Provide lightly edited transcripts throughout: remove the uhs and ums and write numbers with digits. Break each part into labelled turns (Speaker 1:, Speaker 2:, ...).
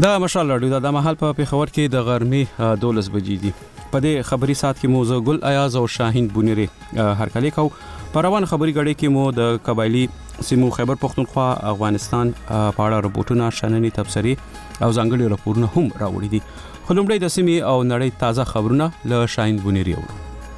Speaker 1: دا مشال راډیو دا مهال په پیښور کې د غرمې 12 بجې دي. په دې خبري سات کې مو ګل ایاز او شاهین بونری هرکلی کو په روان خبري غړي کې مو د قبایلی سیمو خیبر پختونخوا افغانستان په اړه رپورټونه شننې تبصري او ځانګړي راپورونه هم راوړي دي. خو لومړی د سیمې او نړۍ تازه خبرونه له شاهین بونری اورو.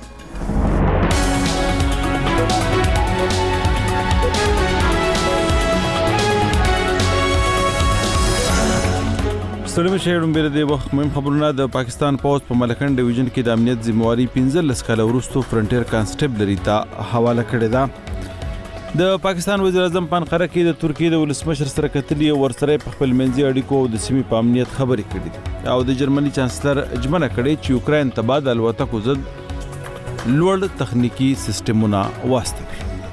Speaker 2: سلام شهرون بیر دی وخت مهم خبرونه د پاکستان پوز په ملکن ډیویژن کې د امنیت ذمہواری 15 کال وروسته فرنټیر کانسټیبلری ته حواله کړې ده. د پاکستان وزیر اعظم په انقره کې د ترکیې د ولسمشر سره کتلې او ورسره په خپل منځي اړیکو او د سیمې په امنیت خبرې کړې او د جرمني چانسلر ژمنه کړې چې یوکرين ته بعد الوتکو ضد لوړ تخنیکی سیستمونه واستوي.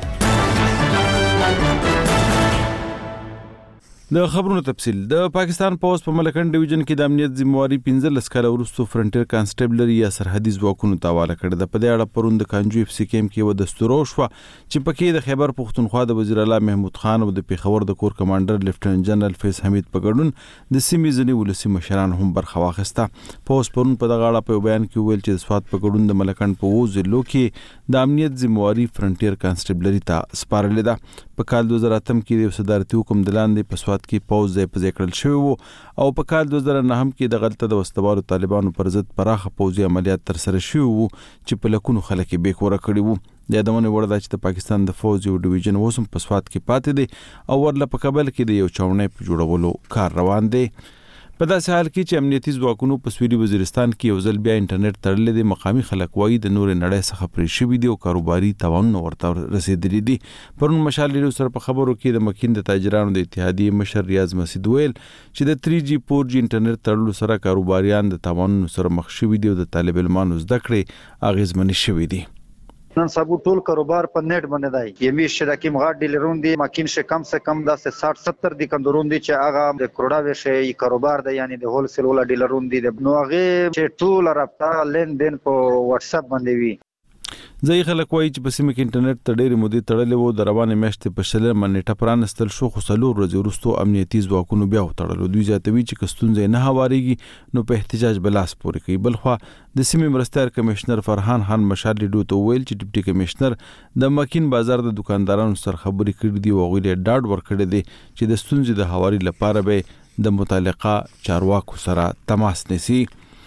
Speaker 2: د خبرونو تفصیل د پاکستان پوز په ملکن ډیویژن کې د امنیت ذمہواری 15 کال وروسته فرنټیر کانسټیبلری یا سرحدي ځواکونو ته حواله کړې ده. په دې اړه پروند کانجو اف سی کیم کې و دستور شو چې پکې د خیبر پختونخوا د وزیر اعلی محمود خان او د پیښور د کور کمانډر لیفټننټ جنرال فیض حمید په ګډون د سیمې ځنی ولسی مشران هم برخه واخیسته. پوز پرون په دغه اړه په بیان کې ویل چې د سواد په ګډون د ملکن په وزلو کې د امنیت ذمہواری فرنټیر کانسټیبلری ته سپارلې ده. په کال 2008 کې د صدارتي حکم دلاندې په سواد کې پوز ځای په ځای کړل شوی وو او په کال 2009 کې د غلطه د وسوالو طالبانو پر ضد پراخه پوځي عملیات تر سره شوی وو چې په لکونو خلک به کور کړی وو. د یادونه وړ ده چې د پاکستان د فوج یو ډیویژن وسم په سواد کې پاتې دی او ورله په کابل کې د یو چاونې په جوړولو کار روان دی. په داسې حال کې چې امنیتي ځواکونو په سویلي وزیرستان کې یو ځل بیا انټرنیټ تړلې دي، مقامي خلک وایي د نور نړۍ څخه پرې شوي دي او کاروباري تاوانونه ورته رسیدلي دي. پرون مشال لیدو سره په خبرو کې د مکین د تاجرانو د اتحادیې مشر ریاض مسعود ویل چې د 3G 4G انټرنیټ تړلو سره کاروباریان د تاوانونو سره مخ شوي دي او د طالب علمانو زده کړې اغیزمنې شوي دي.
Speaker 3: نن سبا ټول کاروبار په نیټ باندې دی. یمي شرکیم غاټ ډیلرون دي ماکین شه کم سے کم د 60-70 دي کندرون دي چې هغه د کروڑا وشه کاروبار دی، یعنی د هول سیل ولا ډیلرون دي نو هغه چې ټول رابطه لین دین په واتس اپ باندې وي.
Speaker 2: ځای خلک وایي چې په سیمه کې انټرنیټ ته ډېرې مودې تړلې وو. د روانې میاشتې په شلمه نیټه پرانستل شو خو څلور ورځې وروسته امنیتي ځواکونو بیا وتړلو. دوی زیاتوي چې که ستونزې نه هوارېږي نو په احتجاج به لاس پورې کوي. بلخوا د سیمې مرستیال کمشنر فرحان خان مشال لیدو ته ویل چې ډیپټي کمشنر د مکین بازار د دکاندارانو سره خبرې کړې دي او هغوی له ډاډ ورکړی دی چې د ستونزې د هواري لپاره به د متعلقه چارواکو سره تماس نیسي.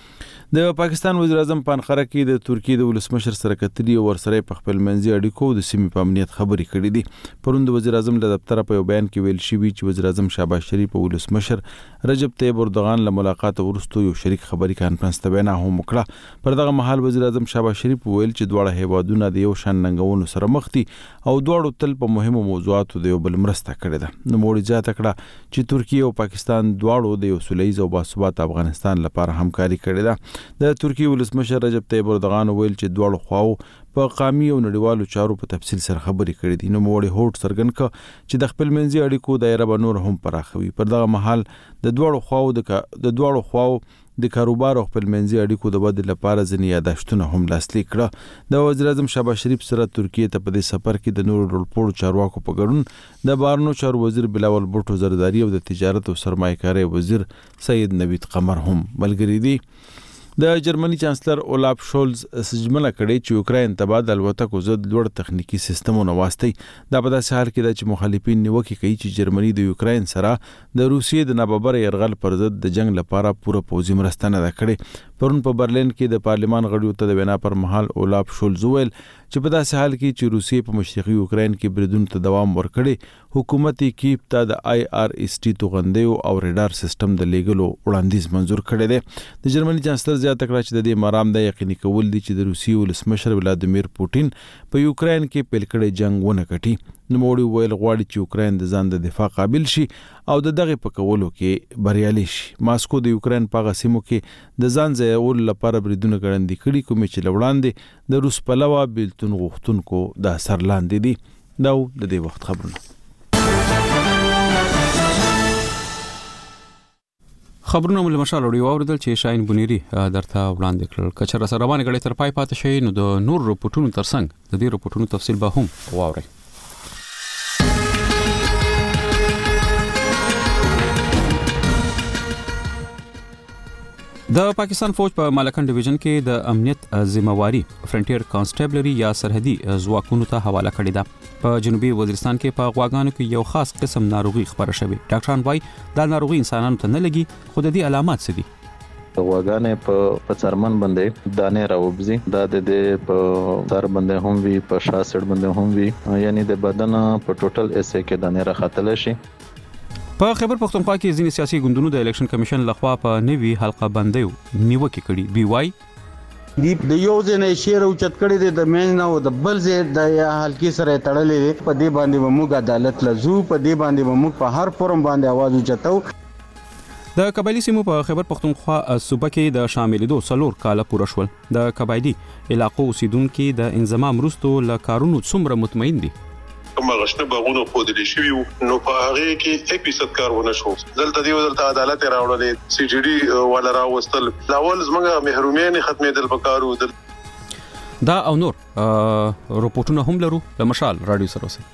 Speaker 2: د پاکستان وزیر اعظم په انقره کې د ترکیې د ولسمشر سره کتلې او ورسره په خپل منځي اړیکو د سیمې په امنیت خبرې کړې دي. پرون د وزیر اعظم له دفتر په یو بیان کې ویل شوی چې وزیر اعظم شهباز شریف او ولسمشر رجب طیب اردوغان له ملاقات وروسته یو شریک خبري کانفرنس ته وینا هم وکړه. پر دغه مهال وزیر اعظم شهباز شریف ویل چې دواړه هیوادونه د یو شان ننګونو سره مخ دي او دواړو تل په مهمو موضوعاتو د یو بل مرسته کړې ده. نو موږ زیاته کړه چې ترکیه او پاکستان دواړو د یو سولهییز او باثبات افغانستان لپاره همکاري کړې ده. د ترکیه ولسمشر رجب طیب اردوغان ویل چې دواړو خواو په قومي او نړیوالو چارو په تفصیل سره خبرې کړې دي. نو موږ هوټ سرګن ک چې د خپل منځي اړیکو دایره به نور هم پراخوي. پر دغه مهال د دواړو خواو د کاروبار او خپل منځي اړیکو د بدل لپاره ځینې یادښتونه هم لاسلیک کړه. د وزیر اعظم شهباز شریف سره ترکیه ته په دې سفر کې د نورو ډولپوړو چارواکو په ګډون د بهرنیو چارو وزیر بلاول بوټو زرداری او د تجارت او سرمایه‌کارۍ وزیر سید نوید قمر هم ملګري دي. د جرمني چانسلر اولاف شولز ژمنه کړې چې یوکرين ته بعد الوتکو ضد لوړ تخنیکی سیستمونه واستي. دا په داسې حال کې ده چې مخالفین نیوکه کوي چې جرمني د یوکرين سره د روسیې د ناببره یرغل پر ضد د جنگ لپاره پوره پوځي مرسته نه کړې. پرون په برلین کې د پارلمان غړیو ته د وینا پر مهال اولاف شولز ویل چې په داسې حال کې چې روسیې په مشرقي یوکرين کې بریدونو ته دوام ورکړي، حکومت کیف ته د IRST توغندیو او ریډار سیستم د لیګلو وړاندیز منزور کړی دی. د جرمني چانسلر زیاته کړه چې د دې مرام د یقیني کول دي چې د روسیې ولسمشر ولادیمیر پوټین په یوکرين کې پیل کړی جنگ ونه کټي. نو موږ ویل غواړي چې یوکرين د ځان د دفاع قابل شي او د دغه په کولو کې بریالي شي. ماسکو د یوکرين په غسیمو کې د ځان ځایول لپاره بریدونه ګړندې کړي کوم چې لوړاندې د روس پلوه بیلتون غوښتونکو د اثر لاندې دي. دا د دې وخت خبرونه.
Speaker 1: خبرونه مل مشال اوري اوردل چې شاهین بونری درته وړاندې کړل. کچره سره روانه غړي تر پای پاتې شي نو د نور رپورټونو ترڅنګ د دې رپورټونو تفصیل به هم واورئ. د پاکستان فوج په مالکن ډیویژن کې د امنیت ذمہواری فرنټیر کانسټیبلری یا سرحدي ځواکونو ته حواله کړې ده. په جنوبي وزیرستان کې په غواګانو کې یو خاص قسم ناروغي خبره شوې. ډاکټران وايي دا ناروغي انسانانو ته نه لګي، خو د دې علامات څه دي؟
Speaker 4: غواګانې په څرمن باندې دانې راوبزي، دا د په سر باندې هم وي، په شاسړ باندې هم وي، یعنی د بدن په ټوټل ایسه کې دانې راختل شي.
Speaker 1: په خیبر پختونخوا کې ځینې سیاسي ګوندونو د الیکشن کمیشن لخوا په نوي حلقه بندیو نیوکه کړې. بي واي
Speaker 5: د یو ځنې شیر او چت کړي د مین نه او د بل ځای د حلقې سره تړلې په دې باندې موږ عدالت لزو، په دې باندې موږ په هر فورم باندې आवाज اوچتو.
Speaker 1: د قبایلی سیمو په خیبر پختونخوا صوبه کې د شاملېدو 4 کاله پوره شول. د قبایلی علاقو اوسیدونکو د انضمام وروسته له کارونو څومره مطمئن دي؟
Speaker 6: کومه غشنه باغونو خودلی شوی نو په هغه کې 1% کار ونه شو. دلته دی ودلته عدالت راوړل، سی جی ډي ولا راوستل، لاول زمونږه محرومیت ختمېدل پکارو.
Speaker 1: دا او نور رپورټونه هم لرو د مشال رادیو سره اوسئ.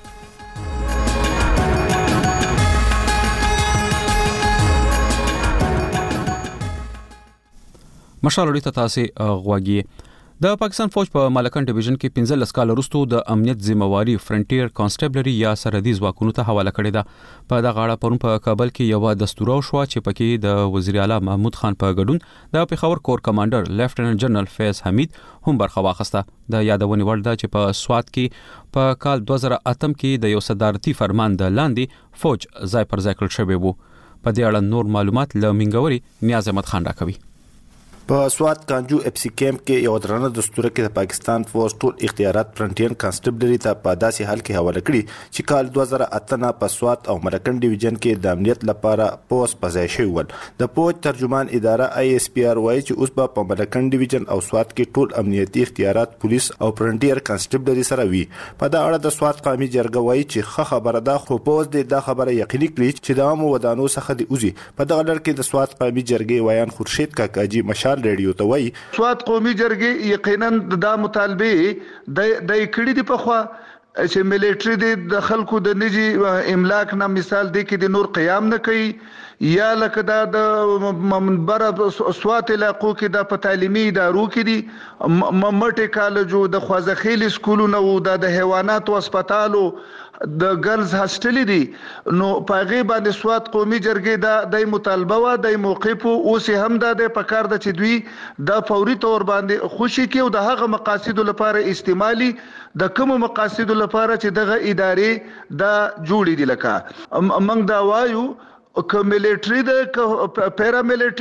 Speaker 1: مشال رادیو ته تاسو غواګي. د پاکستان فوج په مالکن ډیویژن کې 15 کال وروسته د امنیت ذمہواری فرنټیر کانسټیبلری یا سرحدي ځواکونو ته حواله کړې ده. په دغه اړه پرون په کابل کې یو دستور شو چې پکې د وزیر اعلی محمود خان په ګډون د پیښور کور کمانډر لیفټیننټ جنرال فیض حمید هم برخه واخیسته. د یادونې وړ ده چې په سوات کې په کال 2008 کې د یو صدارتي فرمان د لاندې فوج ځای پر ځای کړل شوی وو. په دې اړه نور معلومات له منګوري نیاز احمد خان راکوي.
Speaker 7: په سوات کانجو اف سی کیمپ کې یو درنه دستور کې د پاکستان فوج ټول اختیارات فرنټیر کانسټیبلری ته په داسې حال کې حواله کړي چې کال 2008 په سوات او ملکن ډیویژن کې د امنیت لپاره پوس پځای شوی ول. د فوج ترجمان اداره آی اس پی آر وایي چې اوس په ملکن ډیویژن او سوات کې ټول امنیتي اختیارات پولیس او فرنټیر کانسټیبلری سره وي. په دا اړه د سوات قومي جرګه وایي چې خبره ده، خو پوز د خبره یقیني کړي چې د عامو ودانو څخه دی اوزي. په دغه لړ کې د سوات قومي جرګې وایان خورشید کاکاجي مشال ریډیو ته وایي
Speaker 8: سوات قومي جرګې یقینا د مطالبه د کړي دی په خوا چې ملټری د خلکو د نجی املاک نه مثال دی کې د نور قیام نه کوي، یا لکه دا د منبر سوات علاقو کې د تعلیمي ادارو کې دي مټه کالجو د خوازخیل سکولونو او د حیوانات او هسپتالو د ګرلز هاستل دي. نو پاغي باندې سوات قومي جرګې د مطالبه وا د موقف اوس هم د پکار د چې دوی د فوري تور باندې خوشي کې او د هغه مقاصد لپاره استعمالي د کوم مقاصد لپاره چې دغه ادارې د جوړې دي. لکه موږ دا وایو که ملټری د پیرا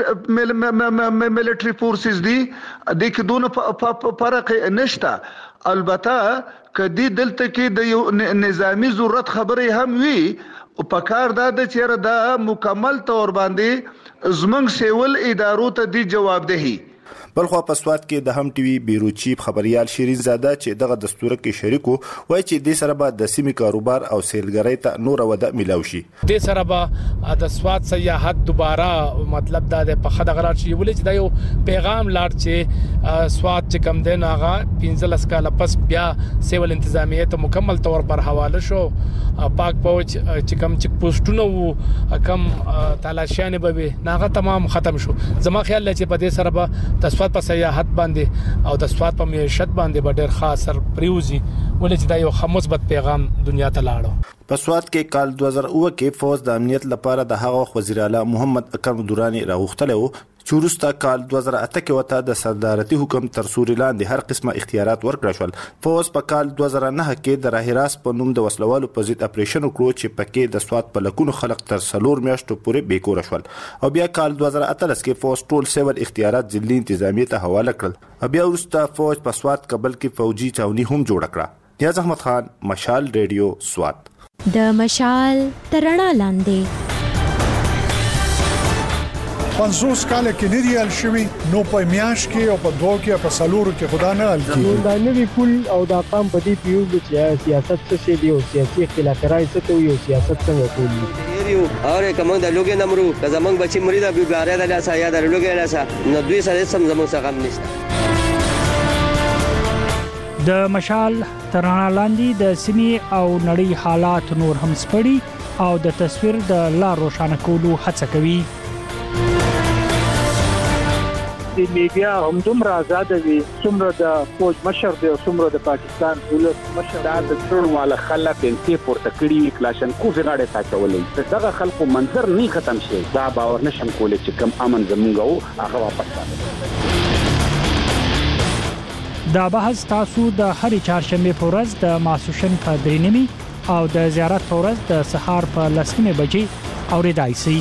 Speaker 8: ملټری فورسز دي د کډونه فرق نشته. البته کدی دلته کې د یو نظامی ضرورت خبره هم وی او پکار دا د چیرې د مکمل تور باندې زمنګ سیول ادارو ته دی جوابدهي.
Speaker 7: بلخو په سوات کې د هم ټي وي بیرو چیف خبريال شیرین زاده چې دغه دستور کې شریکو وایي چې د سره به د سیمې کاروبار او سیلګرۍ ته نور وده ملاوي شي.
Speaker 9: د سره به د سوات سیاحت دوباره مطلب دا د په خدغه لار شي ولې چې دا یو پیغام لار چې سوات چې کم دین هغه 15 کال پس بیا سیول انتظامیه ته مکمل تور پر حواله شو. پاک پوج چې کم چک پوسټونه وو کم تلاشیانه به ناغه تمام ختم شو. زما خیال لري چې په دې سره به د سوات په سیاحت باندې او د سوات په معیشت باندې به ډېر خاص اثر پریوزي ولې چې دا یو مثبت پیغام دنیا ته لاړو.
Speaker 7: په سوات کې کال 2009 کې فوج د امنیت لپاره د هغه وزیر اعلی محمد اکرم دورانی راغختل او چورستا کال 2008 کې وته د صدارتي حکم تر سوري لاندې هر قسمه اختیارات ورکړل شول. فوج په کال 2009 کې د راهراس په نوم د وسلوالو په ضد اپریشن وکړو چې پکې د سوات په لکونو خلک تر 4 میاشتو پورې بیکور شول. او بیا کال 2018 کې فوج ټول سیول اختیارات ځلې انتظامیه ته حواله کړل. بیا وروسته فوج په سوات کابل کې فوجي چاوني هم جوړ کړه. نیاز احمد خان، مشال ریډیو، سوات.
Speaker 10: د مشال ترڼا لاندې
Speaker 11: 50 کال کې نه دی الشوي نو په میاش کې او په دوه کې په سالورو کې خدا نه الکی
Speaker 12: دا نوی پول او دا قام په دې پیو چې سیاست څه شي دی او سیاسي اختلافات څه ته یو سیاست څنګه کوي
Speaker 13: یو اوره کوم د لوګي نمرو که زمنګ بچی مرید ابي باره د لاسه یا د لوګي لاسه نو دوی سره سم زمو څخه هم نشته.
Speaker 14: د مشال ترڼا لاندې د سیمې او نړۍ حالات نور هم سپړي او د تصویر د لار روښانه کولو هڅه کوي.
Speaker 12: د لیبیا همدومره آزاد وي څومره د فوج مشر دی او څومره د پاکستان ولس مشر
Speaker 15: دا د ټول والا خلک انتي پورته کړی کلاشنکوف غاړه تاچولې دغه خلکو منظر نه ختم شي دا باور نشم کولای چې کم امن زمونږ هغه واپس راځي.
Speaker 14: دا بحث تاسو د هرې چهارشنبه په ورځ د ماسوشن په 3:30 او د زیارت په ورځ د سهار په 10:00 بجې اوریدای شئ.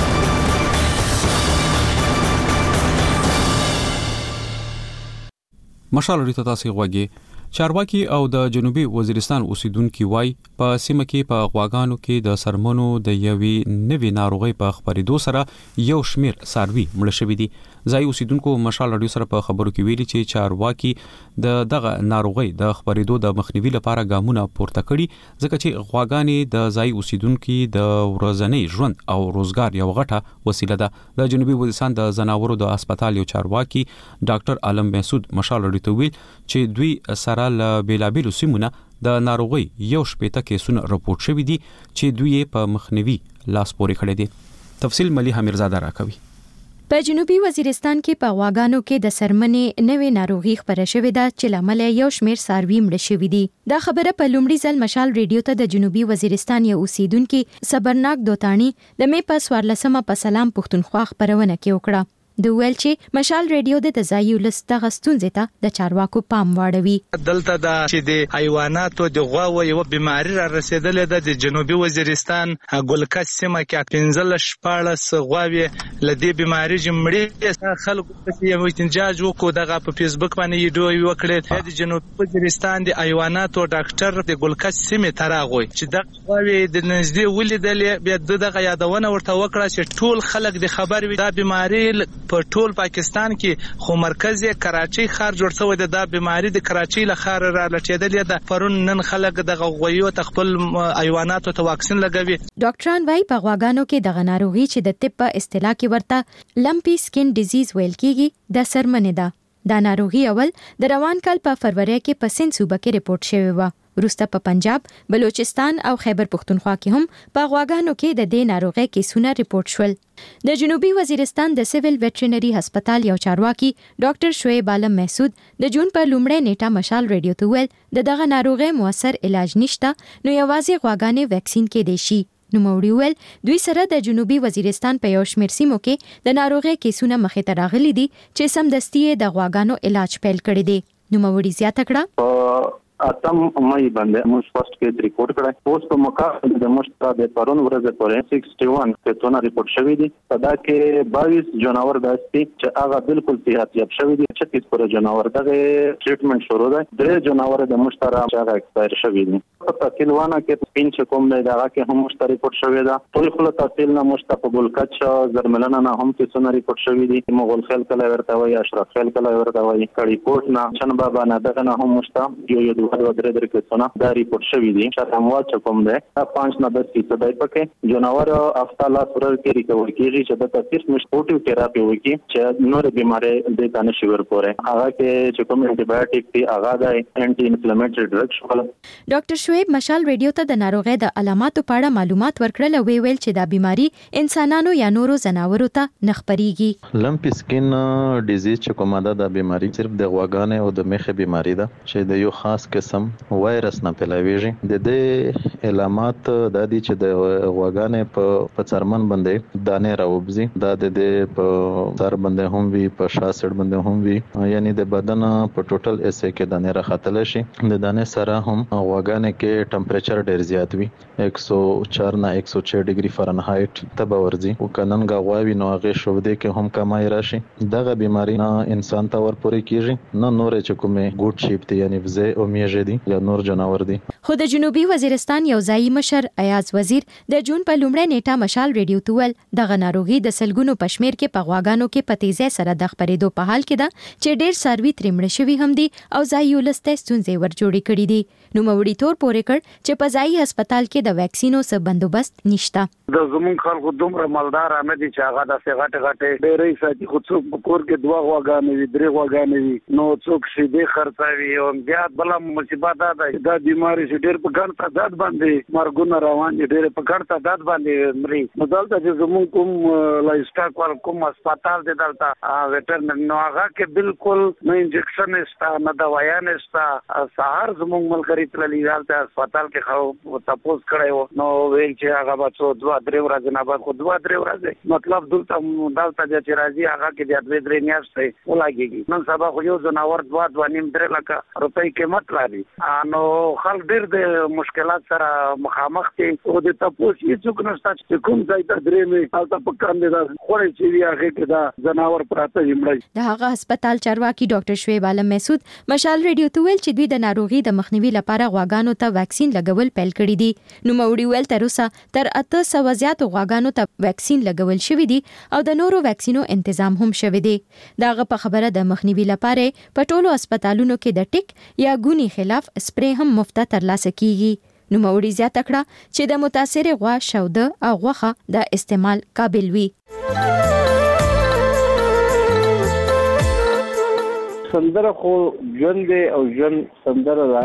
Speaker 1: مشال لري تاسو غوږی چارواکي او د جنوبي وزیرستان اوسیدونکو وای په سیمه کې په غواګانو کې د سرمنو د یوې نوې ناروغي په خبرېدو سره یو شمیر ساروي مړ شوي دي. ځای اوسیدونکو مشال رادیو سره په خبرو کې ویلي چې چارواکي دغه ناروغي د خبرېدو د مخنیوي لپاره ګامونه پورته کړي ځکه چې غواګانې د ځای اوسیدونکو د ورځنی ژوند او روزګار یو غټه وسیله ده. د جنوبي وزیرستان د زناورو د هسپتال یو چارواکي ډاکټر عالم محسود مشال رادیو ته ویل چې دوی سره ل بیلابیلو سیمونه د ناروغي یو شپېته کیسونه راپورټ شوي دي چې دوی په مخنیوي لاس پورې کړی دي. تفصیل مليحه میرزاده راکوي.
Speaker 10: په جنوبي وزیرستان کې په غواګانو کې د سرمنې نوې ناروغي خبره شوې ده چې لامل یو شمیر ساروي مړ شوي دي. دا خبره په لومړي ځل مشال ریډیو ته د جنوبي وزیرستان یو اوسیدونکو صبرناک دوتانی د مې په 14مه په سلام پښتونخوا خبرونه کې وکړه. د ویل چې مشال ریډیو د ځایي ولست غستونځ ته د چارواکو پام واړوي.
Speaker 16: دلته د چې د حیواناتو د غوا یو بیماری را رسیدلې د جنوبي وزیرستان ګلکت سیمه کې 15 غواوي لدی بیماری جمړي خلکو په یو احتجاج وکړو دغه په فیسبوک باندې ویډیو وکړه. د جنوبي وزیرستان د حیواناتو ډاکټر د ګلکت سیمه تراغوي چې د غواوي د نږدې ولیدل بیا دغه یادونه ورته وکړه چې ټول خلک د خبر وي دا بیماری په ټول پاکستان کې خو مرکز کراچي ښار جوړ شوی دی. دا بیماری د کراچي له ښار را لټېدلې ده. پرون نن خلک د غویو خپل حیواناتو ته واکسین لګوي.
Speaker 10: ډاکټران وايي په غواګانو کې د ناروغي چې د طب په اصطلاح کې ورته لمپي سکن ډیزیز ویل کیږي د سرمنې ده. دا ناروغي اول د روان کال په فروری کې په سند صوبه کې ریپورت شوی و. وروسته په پنجاب، بلوچستان او خیبر پختونخوا کې هم په غواګانو کې د دې ناروغي کیسونه ریپورت شول. د جنوبي وزیرستان د سیویل ویټرینری هسپتال یو چارواکي ډاکټر شعیب عالم محسود د جون په لومړۍ نیټه مشال ریډیو ته ویل دغه ناروغي موثر علاج نشته نو یوازې غواګانې ویکسین کې دی شي. نو موري ویل دوی سره د جنوبي وزیرستان په یو شمیر سیمو کې د ناروغي کیسونه مخې ته راغلي دي چې سمدستي د غواګانو علاج پیل کړی دی. نو موري زیاته کړه
Speaker 4: اتم مې باندې موږ فرست کې ریپورت کړی. اوس په مقابل د مشترا د پرون ورځ پورې 61 کیسونه ریپورت شوی دي. په دا کې 22 جناور داسي چې هغه بالکل صحت یاب شوی دي. 36 پر جناور دغه ټریټمنټ شروع ده. 3 جناور د مشترا هغه ایکسپایر شوی دي. په تحصیلوانه کې پینځ کوم دی دا کې هم مشترا ریپورت شوی ده. ټول خپل تحصیل نه مشترا په ګلکچ زرملنه نه هم کیسونه ریپورت شوی دي. مغول خیل کله ورته وای اشرف خیل کله ورته وای کړي کوټ نه چن بابا نه دغه نه هم مشترا یو درې کیسونه دا ریپورت شوی دي. چې اموات کوم ده 5 نه 10% دی پکې جناور افطالا سره کې ریکور کیږي چې د تاثیر سپورټیو تھراپي وکي چې نور بیماری د تانه شوور پورې هغه کې چې کوم انټي بایوټیک دی هغه د انټي انفلامټری ډرګ شول.
Speaker 10: ډاکټر شعیب مشال ریډیو ته د ناروغي د علاماتو په اړه معلومات ورکړل او ویل چې دا بیماری انسانانو یا نورو زناورو ته نه خپريږي.
Speaker 4: لمپي سکن ډیزیز چې کومه ده د بیماری صرف د غواګانې او د مخې بیماری ده چې د یو خاص قسم وایرس نه پیلاویږي. د دې علامات د دې چې د غواګانې په څرمن باندې دانه راوبزي دا د دې په سر باندې هم وي په شاسړ باندې هم وي یعنی د بدن په ټوټل ایسه کې دانه راخاتل شي. د دانه سره هم غواګانې کې ټمپریچر ډیر زیات وي 104 نه 106 ډیګري فارنهایت ته باورځي او کنن غواوی نو هغه شو دې کې هم کمای راشي. دغه بیماری نه انسان ته ورپورې کیږي نه نور چې کومه ګوډ شیپ دی یعنی وزه او میږي دي یا نور جناور دي.
Speaker 10: خو د جنوبي وزیرستان یو ځایي مشر ایاز وزیر د جون په لومړۍ نیټه مشال ریډیو تول دغه ناروغي د سلګونو پشمیر کې په غواګانو کې په تیزه سره د خبرېدو په حال کې ده چې ډېر ساروي ترمړ شوی هم دي او ځایي ولسته ستونزې ور جوړې کړې دي. نو موري تور راپورې کړ چې په ځایي هسپتال کې د ویکسینو څخه بندوبست نشته.
Speaker 15: د زمون خلکو دومره مالدار نه دي چې هغه د سیغټ غټه ډېرې ساتي، خو څوک په کور کې دوه غواګانې وي، درې غواګانې وي، نو څوک شي دې خرڅوي. او بیا بل مصیبت دا بیماری چې ډېر په ګڼ تعداد باندې مرګونه روان دي، ډېر په ګڼ تعداد باندې مري. نو دلته چې زمون کوم لایسټاک ور کوم هسپتال دی دلته ویټرنری، نو هغه کې بالکل نه انجکشن شته نه دوايان شته. سهار زمون ملګری تللی دلته هسپتال کې خو تاسو کړی نو ویل چې هغه بچو 2-3 ورځې نه بعد خو 2-3 ورځې مطلب دلته چې راځي هغه کې د 2-3 میاشتې ولګيږي. نن سبا خو یو جناور 2.5-3 لک روپۍ قیمت لري. نو خلک ډېر د مشکلات سره مخامخ دي او د تاسو هیڅ نشته چې کوم ځای ته درې می تاسو په کار نه خوري چې وی هغه کې دا جناور پراته یمړي.
Speaker 10: د هغه هسپتال چارواکي ډاکټر شعیب عالم مسعود مشال ریډیو ته ویل چې دوی د ناروغي د مخنیوي لپاره غواګانو ته ویکسین لګول پیل کړی دي. نو موړي ویل تر اوسه تر 800 زیات غواګانو ته ویکسین لګول شوی دي او د نورو ویکسینو تنظیم هم شوی دی. داغه په خبره د مخنیوي لپاره په ټولو هسپتالونو کې د ټیک یا ګونی خلاف سپری هم مفت ترلاسه کیږي. نو موړي زیاته کړه چې د متاثر غوا شوده او غوخه د استعمال قابل وي.
Speaker 15: سندره خو ژوند او ژوند سندره ده،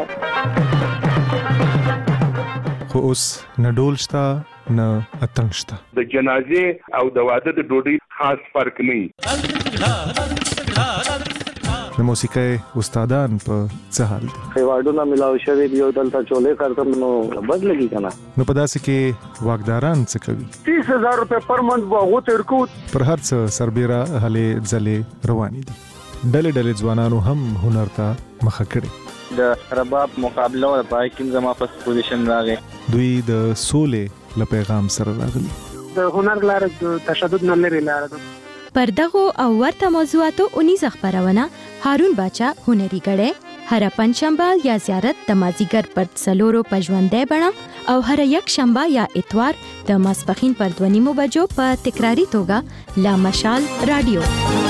Speaker 17: خو اوس نه ډول شته نه اتڼ شته.
Speaker 18: د جنازې او د واده د ډوډۍ خاص فرق نه.
Speaker 17: د موسیقۍ استادان په څه حال دي؟
Speaker 15: خیواړونه ملاو شوی دی او دلته چولې کارتم نو بد لګي کنه.
Speaker 17: نو په داسې کې واکداران څه کوي؟
Speaker 15: 30,000 روپے پر منث واغو تر کو
Speaker 17: پر هر څه سربېره هلې ځلې روانې دي. ډلې ډلې ځوانانو هم هنر ته مخه کړې.
Speaker 19: د رباب مقابله او پای کې زما په پوزیشن راغی.
Speaker 17: دوی د سولې له پیغام سره راغلي.
Speaker 20: د هنر لار د تشدد نه لري لار ده.
Speaker 10: پر دغه او ورته موضوعاتو 19 خبرونه هارون باچا هنري غړې هر پنځشنبه یا زیارت د مازیګر پر څلورو په ژوندې بڼه او هر یک شنبه یا اتوار د ماسپخین پر 2:30 بجو په تکراری توګه لا مشال رادیو.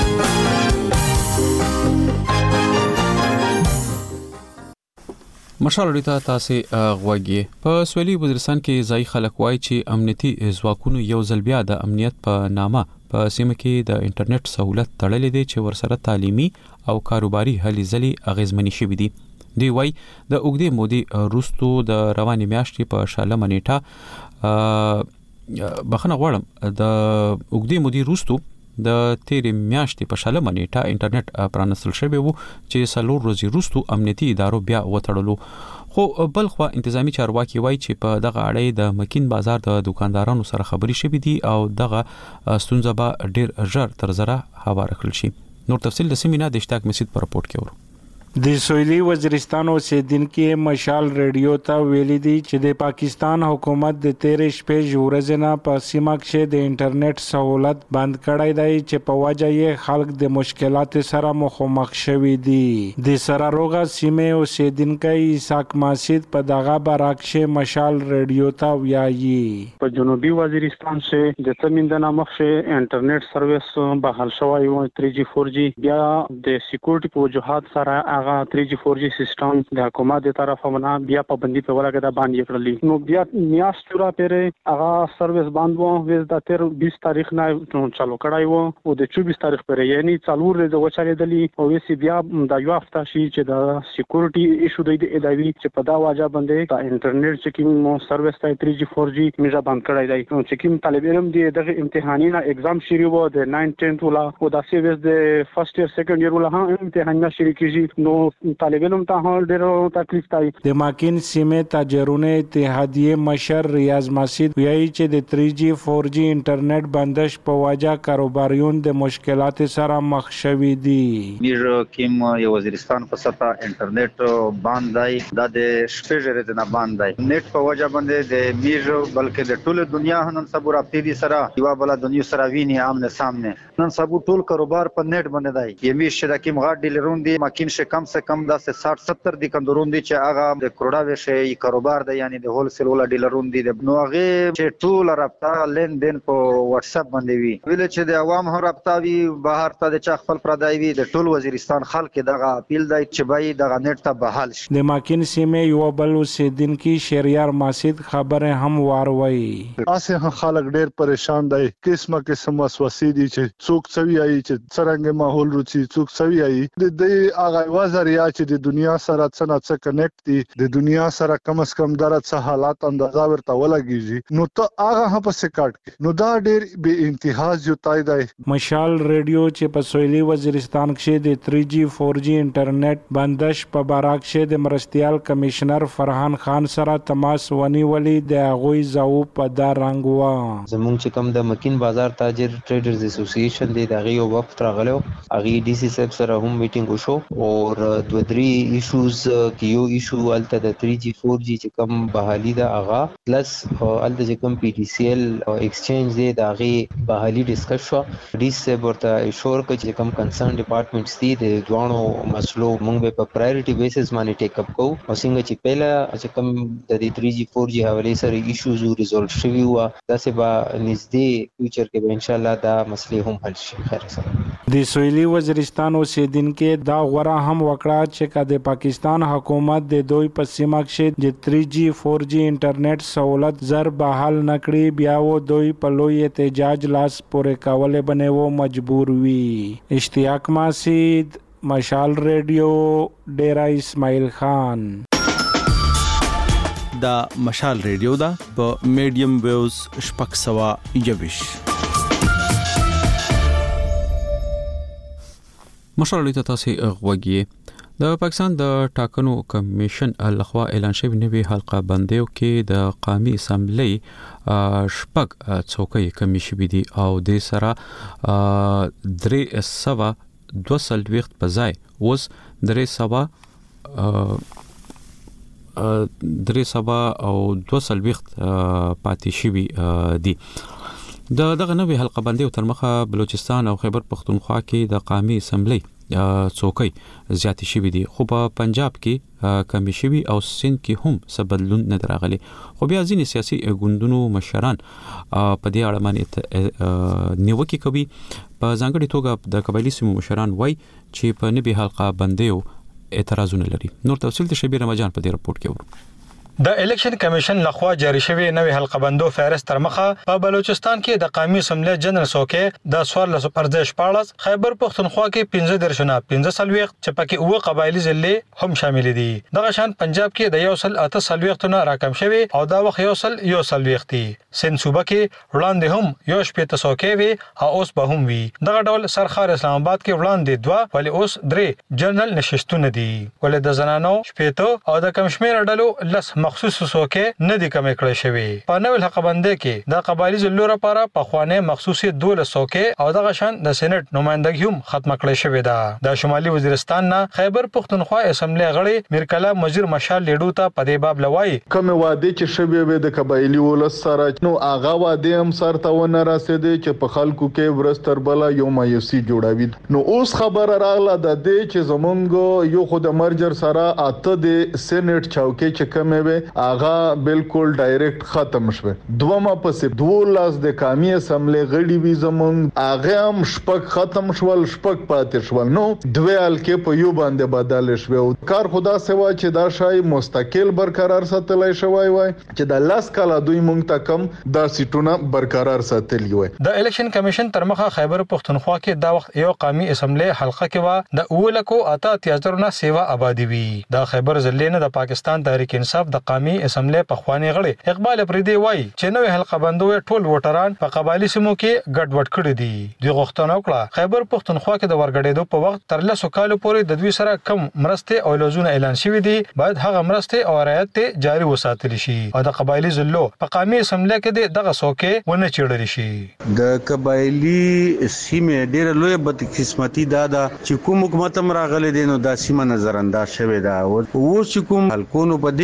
Speaker 1: مشال ریتا تاسو غوږی په سویلي وزیرستان کې ځای خلک وایي چې امنیتي ځواکونو یو ځل بیا د امنیت په نامه په سیمه کې د انټرنیټ سہولت تړلې دي چې ورسره تعلیمي او کاروباري هلې ځلې اغیزمنې شوې دي. دی وایي د اوږدې مودې وروسته د روانې میاشتې په شاله منېټه بخنه غواړم د اوږدې مودې وروسته د تیرې میاشتې په شاله منېټه انټرنیټ پرانستل شوی وو چې 4 ورځې وروسته امنیتي ادارو بیا وتړلو. خو بل خو انتظامی چارواکي وایي چې په دغه اړه د مکین بازار د دکاندارانو سره خبري شوې دي او دغه ستونزه به ډیر ژر تر زره هواره کړل شي. نور تفصیل د سیمینار د اشتاق مسجد پر رپورت کې ورو.
Speaker 21: د سویلي وزیرستان اوسیدونکو مشال ریډیو ته ویلي دي چې د پاکستان حکومت د 13 شپې ورځې نه په سیمه کې د انټرنیټ سہولت بند کړی دی چې په وجه یې خلک د مشکلات سره مخامخ شوي دي. د سراروغه سیمه اوسیدونکو اسحاق مسجد په دغه برعکس مشال ریډیو ته ویایي
Speaker 22: په جنوبي وزیرستان کې د تمندنا مخه انټرنیټ سرویس بحال شوی و 3G 4G بیا د سکیورټي په وجوهات سره 3G 4G سیستم د حکومت د طرفه نه بیا پابندي په ولګه د باندې کړلې. نو بیا میاشت را پرې هغه سرویس بند وو وز د 20 تاریخ نه چالو کړای وو او د 24 تاریخ پرې یعنی څلور ورځې وچارې دلی او وسی بیا د یو هفته شي چې د سکیورټي ایشو د اداري چې په دا واجب باندې د انټرنیټ چیکینګ مو سرویس ته 3G 4G میجا بند کړای دی. نو چیکینګ طالب علم دی دغه امتحانونه اگزام شروع وو د 9 10 ولا او د سیویس د فرست ایئر سیکنډ ایئر ولا امتحانونه شروع کیږي. نو طالب علم ته ډېر تکلیف دی.
Speaker 21: د ماکین سیمه تاجرونه اتحادیه مشر ریاض مسجد ویایي چې د 3G 4G انټرنیټ بندش په وجه کاروباریون د مشکلات سره مخ شوي دي.
Speaker 3: میر کیم یو وزیرستان په سطح انټرنیټ بند دی دا د شپږ ورځې نه بند دی. نت په وجه باندې د میر بلکې د ټوله دنیا نن سبا رابطې دي سره یو بل دنیا سره ویني آمنے سامنے. نن سبا ټول کاروبار په نت باندې دی. یمی شرکیم غاډ ډیلرون دي ماکین شه کم کم سے کم داسې 60-70 دي کندورون دي چې هغه د کروڑا وشي کاروبار دی یعنی د هول سیل ولا ډیلرون دي نو هغه چې ټول رابطه لین دین په واتس اپ باندې وی ویل چې د عوام هم رابطه وی بهر ته د چا خپل پردای وی د ټول وزیرستان خلک دغه اپیل دی چې بای دغه نیټ ته بحال شي
Speaker 21: د ماکین سیمه یو بل اوسیدونکو شهریار ماسید خبره هم واروي
Speaker 8: اسه خلک ډیر پریشان دي قسمه وسوسې دي چې څوک څوی ای چې څنګه ماحول روچي څوک څوی ای د دې هغه وزریا چې د دنیا سره څنګه کنیکټ دي د دنیا سره کم از کم درته څه حالات اندازا ورته ولګیږي نو ته هغه په سکاټ نو دا ډیر به انتها جوړای دی
Speaker 21: مشال ریډیو چې په سویلي وزیرستان کې د 3G 4G انټرنیټ بندش په باراک کې د مرستيال کمشنر فرحان خان سره تماس ونیولې د غوي زاو په دار رنگوا
Speaker 2: زمونږ چې کوم د مکین بازار تاجر ټریډرز اسوسییشن دی دغه یو وخت راغلو اغه ډي سي صاحب سره هم میټینګ وشو او دوه درې ایشوز کې یو ایشو الته د 3G 4G چې کوم بحالي دا اغا پلس الته چې کوم پی ډي سی ایل ایکسچینج دی دغه بحالي ډیسکس شو ډي سي ورته ایشور چې کوم کنسرن ډپارټمنټس دي د دوانو مسلو موږ په پرایورټي بیسس باندې ټیک اپ کوو او څنګه چې پهلا چې کوم د 3G 4G حواله سره ایشوز ریزولف شوي و دا سبا نږدې فیوچر کې به ان شاء الله دا مسلې هم حل شي خیر سره
Speaker 21: د سویلي وزیرستان اوسیدونکو دا غوړه هم وکړه چې د پاکستان حکومت د دوی په سیمه کې د 3G 4G انټرنیټ سہولت زر بحال نکړي بیا و دوی په لوی احتجاج لاس پورې کولې بنو مجبور وي اشتیاق ماسید مشال ریډیو ډیرا اسماعیل خان
Speaker 5: دا مشال ریډیو دا په میډیم ویوز شپږ سوا یوش
Speaker 1: مشال ریډیو تاسو غوږی د پاکستان د ټاکنو کمیشن لخوا اعلان شوی نوی حلقه بندیو کې د قومي اسمبلی شپږ څوکۍ کمی شوی دي او د سره 322 په ځای اوس 300 او 220 پاتې شوی دي دغه نوې حلقه بندي تر مخه بلوچستان او خیبر پختونخوا کې د قومي اسمبلی څوکۍ زیاتې شوی دي خو په پنجاب کې کمی شوی او سند کې هم څه بدلون نه راغلی خو بیا ځینې سیاسي ګوندونو مشران په دې اړه باندې نیوکې کوي په ځانګړي توګه د قبایلی سیمو مشران وایي چې په نوې حلقه بندیو اعتراضونه لري نور تفصیل د شبیر رمضان په دې رپورت کې ورو
Speaker 23: د الیکشن کمیشن لخوا جاری شوی نوې حلقه بندو فهرست تر مخه په بلوچستان کې د قومي اسمبلی جنرال څوکۍ د 14 پردیش پاړس خیبر پختونخوا کې 15 درشنه 15 سلويخ چې پکې اوه قبایلی ضلع هم شامل دي دغه شان پنجاب کې د 108 سلويختونه راکم شوی او دا وخت 1 سلويخ دي سند صوبه کې وړاندې هم یو شپې څوکۍ وي او اوس به هم وي دغه ډول سرخار اسلام آباد کې وړاندې 2 ولې اوس 3 جنرال نشستونه دي ولې د زنانو شپې او د کمشمیر ډلو لس مخصوص څوکۍ نه دي کم کړی شوی په نوې حلقه بندي کې د قبایلی ضلعو لپاره په خوانه مخصوصي 12 څوکۍ او دغه شان د سېنات نمائندګي هم ختم کړی شوی ده د شمالي وزیرستان نه خیبر پختونخوا اسمبلی غړي میر کلام وزیر مشال لیډو ته په دې باب لوي
Speaker 8: کوم وعده چې شوی وي د قبایلی ولس سره نو هغه وعده هم سره ونه رسیدي چې په خلکو کې ورستر بل یو مایوسی جوړاوي نو اوس خبر راغله د دې چې زمونږ یو خود مرجر سره اته د سېنات چوکۍ چې کومه وي اغا بالکل ډایرکټ ختم شوه دومره پسې 12 د قومي اسمبلی غړي وي زمون اغه هم شپږ ختم شول شپږ پاتې شول نو دوه الکه په یو باندې بدل شوه کار خدا سوا چې دا شای مستقل برقرار ساتلای شوی وای چې د لاس کاله دوی مونږ ته کم دا سیټونه برقرار ساتلی وای
Speaker 23: د الیکشن کمیشن تر مخه خیبر پختونخوا کې دا وخت یو قومي اسمبلی حلقه کې و د اولکو اتا تیاترونه سیوا آبادی وی د خیبر ضلع نه د پاکستان تحریک انصاف د قومي اسمبلی په خواني غړي اقبال پردي وای چې نوې حلقه بندوي ټول ووټران په قبایلی سیمو کې ګډوډ کړي دي د غوښتنو کړه خیبر پختونخوا کې د ورګړېدو په وخت تر 10 کال پورې د دوی سره کم مرسته او لزونه اعلان شوی دي باید هغه مرسته او رعایت جاری وساتل شي او د قبایلی ضلعو په قومي اسمبلی کې دغه څوکۍ ونه چیړل شي
Speaker 24: د قبایلی سیمه ډېر لوی بدقسمتي دادا چې کوم حکومت راغلي دي نو د سیمه نظر انداز شوی دا او چې کوم حلقونو په دې کې موږ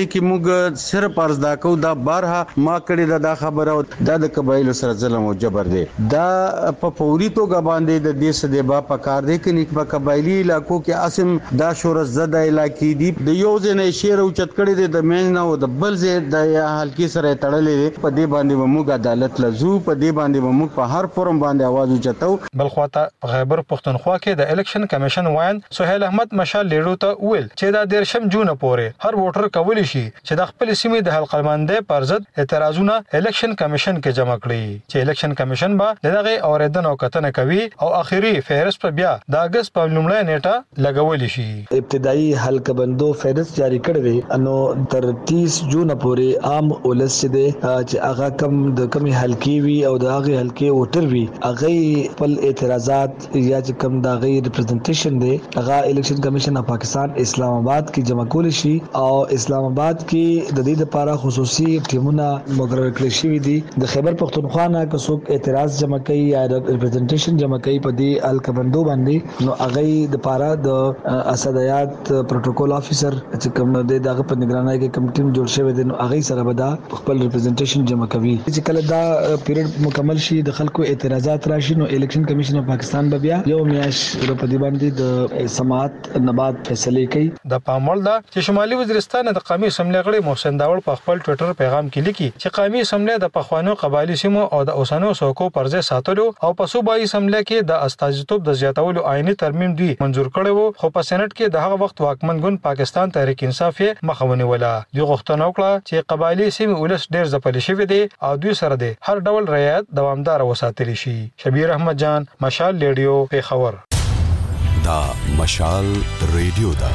Speaker 24: موږ صرف ارزدا کو دا بارها ما کړی دا خبره دا د قبایلو سره ظلم او جبر دی دا په فوري توګه باندې د دې سده با پکار دی کې په قبایلی علاقو کې اسم دا شورز زده علاقې دی د یو ځنې شیر او چت کړی دی د مین نه او د بل ځای د حلقې سره تړلې په دې باندې موږ عدالت لزو په دې باندې موږ په هر فورم باندې आवाज اوچتو
Speaker 23: بل خواته خیبر پښتونخوا کې د الیکشن کمیشن وایي سہیل احمد مشال لیډو ته ویل چې دا 13 جون پورې هر ووټر کولی شي چې د خپل سیمې د حلقمندۍ پر ضد اعتراضونه الیکشن کمیشن کې جمع کړي چې الیکشن کمیشن به دغه اوریدنه او کتنه کوي او اخیری فهرست په بیا د اگست په لومړۍ نیټه لګول شي.
Speaker 6: ابتدایي حلقبندو فهرست جاری کړی دی نو تر 30 جون پورې عام ولس چې هغه کم د کمی حلقې وي او د هغه حلقې ووټر وي هغه خپل اعتراضات یا چې کم د هغه ریپرزنټیشن دی هغه الیکشن کمیشن اف پاکستان اسلام آباد کې جمع کول شي او اسلام آباد کې د دې لپاره خصوصي ټیمونه مقرر کړی شوی دي د خیبر پختونخوا نه که څوک اعتراض جمع کوي یا ریپرزنټیشن جمع کوي په دې الکبندو باندې نو هغه د لپاره د اسدیات پروتوکول افیسر چې کوم د دغه په نگرانۍ کې کوم ټیم جوړ شوی دی نو هغه سره به دا خپل ریپرزنټیشن جمع کوي چې کله دا پیریډ مکمل شي د خلکو اعتراضات راشي نو الیکشن کمیشن اف پاکستان به بیا یو میاش په دې باندې د سماعت نه بعد فیصله کوي.
Speaker 23: د پامول دا چې شمالي وزیرستان د قومي اسمبلی غړي محسن داوړ په خپل ټوئیټر پیغام کې لیکي چې قومي اسمبلی د پخوانو قبایلی سیمو او د اوسنو سوکو پرځه ساتلو او په صوبایي اسمبلی کې د استازیتوب د زیاتولو آئینی ترمیم دوی منزور کړي وو خو په سېنات کې د هغه وخت واکمن ګوند پاکستان تحریک انصاف یې مخاوني ولا دوی غوښتنه وکړه چې قبایلی سیمې ولس ډېر ځپل شوی دی او دوی سره د هر ډول رعایت دوامدار وساتل شي. شبیر احمد جان مشال ریډیو پیښور.
Speaker 7: دا مشال ریډیو دا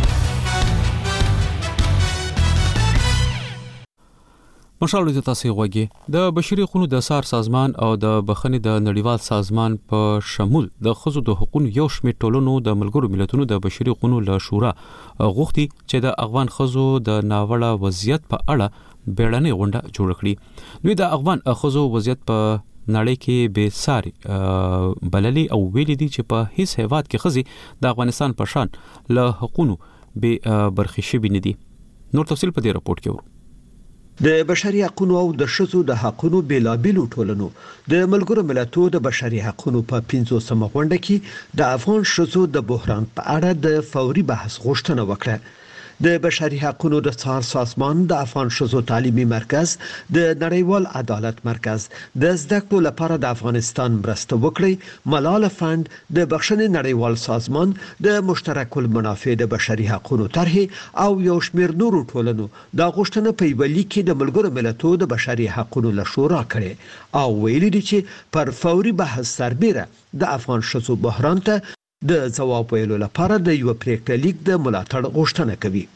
Speaker 7: مشال ریډیو تاسو غوږی د بشري حقوقو د سار سازمان او د بخښنې د نړیوال سازمان په شمول د خزو د حقوقو یو شمېر ټولنو د ملګرو ملتونو د بشري حقوقو له شورا غوښتي چې د افغان خزو د ناوړه وضعیت په اړه بیړنۍ غونډه جوړ کړي. دوی د افغان خزو وضعیت په نړۍ کې به ساري بللي او ویلي دي چې په هیڅ هیواد کې خزي د افغانستان په شان له حقوقو به برخې شوي نه دي. نور تفصیل په دې راپورټ کې
Speaker 9: د بشري حقوقو او د شذو د حقوقو بیلابیلو ټولنو د ملګرو ملتونو د بشري حقوقو په 500 غونډه کې د افغان شذو د بحران په اړه د فوري بحث غوښتنه وکړه. د بشري حقوقو د څار سازمان د افغان شذو تعلیمي مرکز د نړیوال عدالت مرکز د زده کړو لپاره د افغانستان مرسته وکړي. ملال فند د بخښنې نړیوال سازمان د مشترک المنافع د بشري حقوقو طرح او یو شمېر نورو ټولنو د غوښتنه په یو لیک کې د ملګرو ملتونو د بشري حقوقو له شورا کړي او ویلي دي چې پر فوري بحث سربېره د افغان شذو بحران ته د ځواب ویلو لپاره د یو پریکړه لیک د ملاتړ غوښتنه کوي.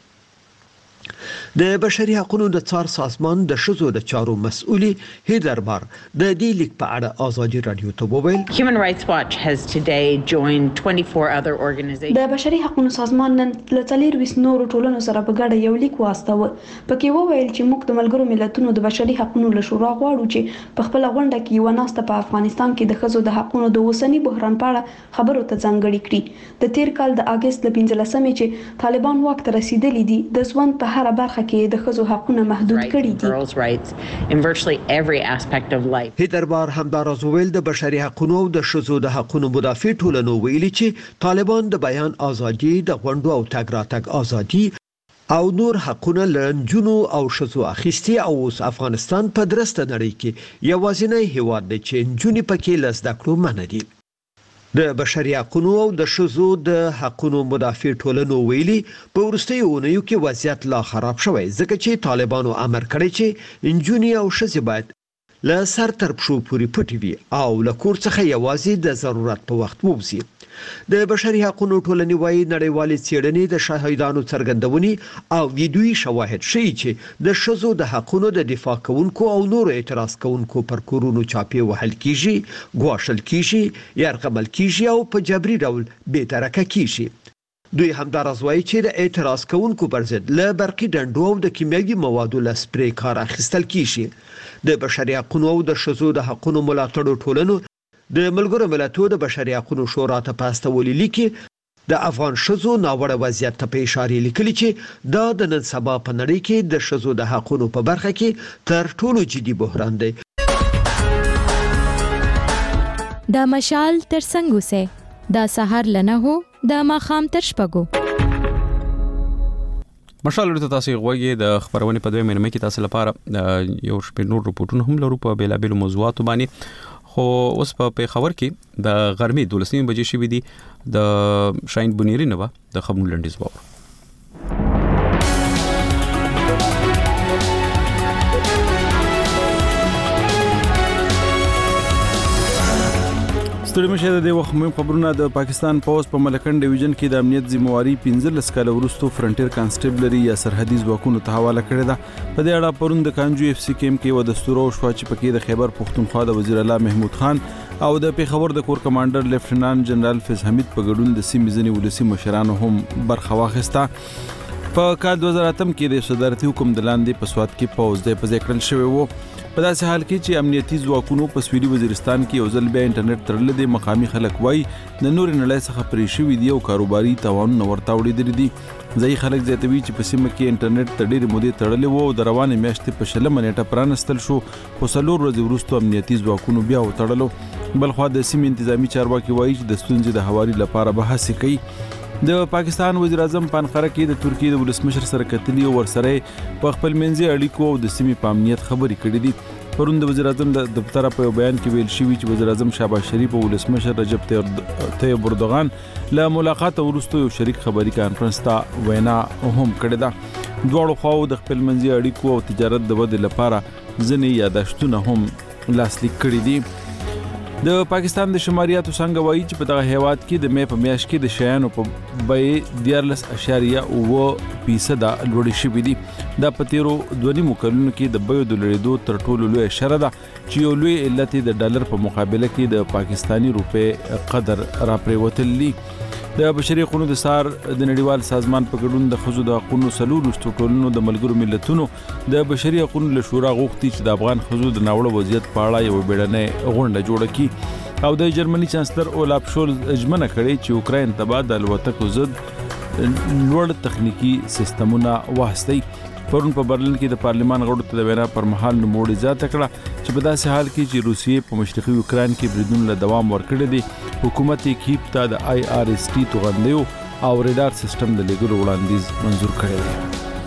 Speaker 9: د بشري حقوقو د څار سازمان د شذو د چارو مسؤلي هیدر بار د دې لیک په اړه آزادي رادیو ته وویل
Speaker 11: Human Rights Watch has today joined 24 other organizations.
Speaker 25: د بشري حقوقو سازمان نن له 24 نورو ټولنو سره په ګډه یو لیک واستاوه. پکې وویل چې موږ د ملګرو ملتونو د بشري حقوقو له شورا غواړو چې په خپل غونډه کې یو ناسته په افغانستان کې د ښځو د حقوقو د اوسنی بحران په اړه خبرو ته ځانګړي کړي. د تیر کال د اگست ل 15مې چې طالبان واک ته رسیدلی دي د ژوند په هر برخه کې د ښځو حقوقونه محدود کړي
Speaker 11: دي. In virtually every aspect of life.
Speaker 9: هیدر بار همداراز ویل د بشري حقوقو او د شذو د حقوقو مدافع ټولنو ویلي چې طالبان د بیان ازادي د غونډو او تګ راتګ ازادي او نور حقونه لنجونو او شذو اخیستي او اوس افغانستان په درسته نړۍ کې یوازینی هیواد دی چې نجونې پکې لزده کړو منع دي. د بشري حقوقو او د شذو د حقوقو مدافع ټولنو ویلي په وروستیو اونیو کې وضعیت لا خراب شوی ځکه چې طالبانو امر کړی چې نجونې او ښځې باید له سر تر پښو پورې پټې وي او له کور څخه یوازې د ضرورت په وخت ووځي. د بشري حقوقو ټولنې وايي نړیوالې څېړنې د شاهدانو څرګندونې او ویډیويي شواهد ښیي چې د ښځو د حقوقو د دفاع کوونکو او نورو اعتراض کوونکو پر کورونو چاپې وهل کیږي، ګواښل کیږي، یرغمل کیږي او په جبري ډول بېدرکه کیږي. دوی همداراز وایي چې د اعتراض کوونکو پر ضد له برقي ډنډو او د کیمیاوي موادو له سپری کار اخیستل کیږي. د بشري حقوقو او د ښځو د حقوقو ملاتړو ټولنو د ملګرو ملتونو د بشري حقوقو شورا ته په استولي لیکي د افغان شذو ناوړه وضعیت ته په اشاره لیکلي چې دا د نن سبا په نړۍ کې د شذو د حقونو په برخه کې تر ټولو جدي بحران دی.
Speaker 10: دا مشال تر څنګه سه دا سحر لنه هو دا ماخام تر شپګو.
Speaker 1: مشال ورته تاسو غوږی د خبرونه په دوه مینه کې تاسو لپاره یو شپږ نور رپورټونه هم لرو په بیلابل موضوعات باندې. خو اوس په خبر کې د غرمې 12 بجې شوې دي د شاهین بنيري نو د خبرونو لنډیز وو.
Speaker 5: ستړي مشه د وخت مهم خبرونه. د پاکستان پوز په ملکن ډیویژن کې د امنیت ذمہواری 15 کال وروسته فرنټیر کانسټیبلري یا سرحدي ځواکونو ته حواله کړې ده. په دې اړه پرون د کانجو اف سی کیم کې و د دستور او شوا چې پکې د خیبر پختونخوا د وزیر اعلی محمود خان او د پیښور د کور کمانډر لیفټینانټ جنرال فیض حمید په ګډون د سیمې ځینې ولسی مشرانو هم برخه واخیسته. په کال 2008 کې د صدارتي حکم د لاندې په سواد کې پوز د پځې کړل شوی وو. په داسې حال کې چې امنیتي ځواکونو په سویلي وزیرستان کې یو ځل بیا انټرنیټ تړل دي، مقامي خلک وایي د نور نړۍ څخه پرې شوي دي او کاروباري تاوانونه ورته وړي دي. ځای خلک زیاتوي چې په سیمه کې انټرنیټ ته ډېرې مودې تړلې وو او د روانې میاشتې په 20 نیټه پرانستل شو، خو 4 ورځې وروسته امنیتي ځواکونو بیا وتړلو. بلخوا د سیمې انتظامی چارواکي وایي چې د ستونزې د هواري لپاره بحث کوي. د پاکستان وزیر اعظم په انقره کې د ترکیې د ولسمشر سره کتلي او ورسره په خپل منځي اړیکو او د سیمې په امنیت خبرې کړې دي. پرون د وزیر اعظم د دفتر په بیان کې ویل شوی چې وزیر اعظم شهباز شریف او ولسمشر رجب طیب اردوغان له ملاقات وروسته یو شریک خبري کانفرنس ته وینا هم کړې ده. دواړو خواو د خپل منځي اړیکو او تجارت د ودې لپاره ځینې یادښتونه هم لاسلیک کړي دي. د پاکستان د شماریاتو څنګه وایي چې په دغه هیواد کې د مې په میاشت کې د شیانو په بیې 14.9% لوړې شوې دي. دا په تیرو 2.5 کلونو کې د بیو د لوړېدو تر ټولو لوی شره ده چې یو لوی علت د ډالر په مقابله کې د پاکستانی روپې قدر راپریوتلی. د بشري حقوقو د سار د نړیوال سازمان په ګډون د خزو د حقوقو سلولو ټولنو د ملګرو ملتونو د بشري حقوقو له شورا غوښتي چې د افغان خزو د ناوړه وضعیت په اړه یو بیړنۍ غونډه جوړه کړي او د جرمني چانسلر اولاف شولز اجمنه کړي چې اوکراین ته بعد د الوتکو ضد لوړ تخنیکی سیستمونه واستي. پرون په برلین کې د پارلمان غړو ته د وینا پر مهال نوموړي ځات کړه چې په داسې حال کې چې روسیې په مشرقي اوکراین کې بریدونو له دوام ورکړي دي، حکومت یې کیف ته د IRST توغندیو او ریډار سیستم د لګولو وړاندیز منزور کړی دی.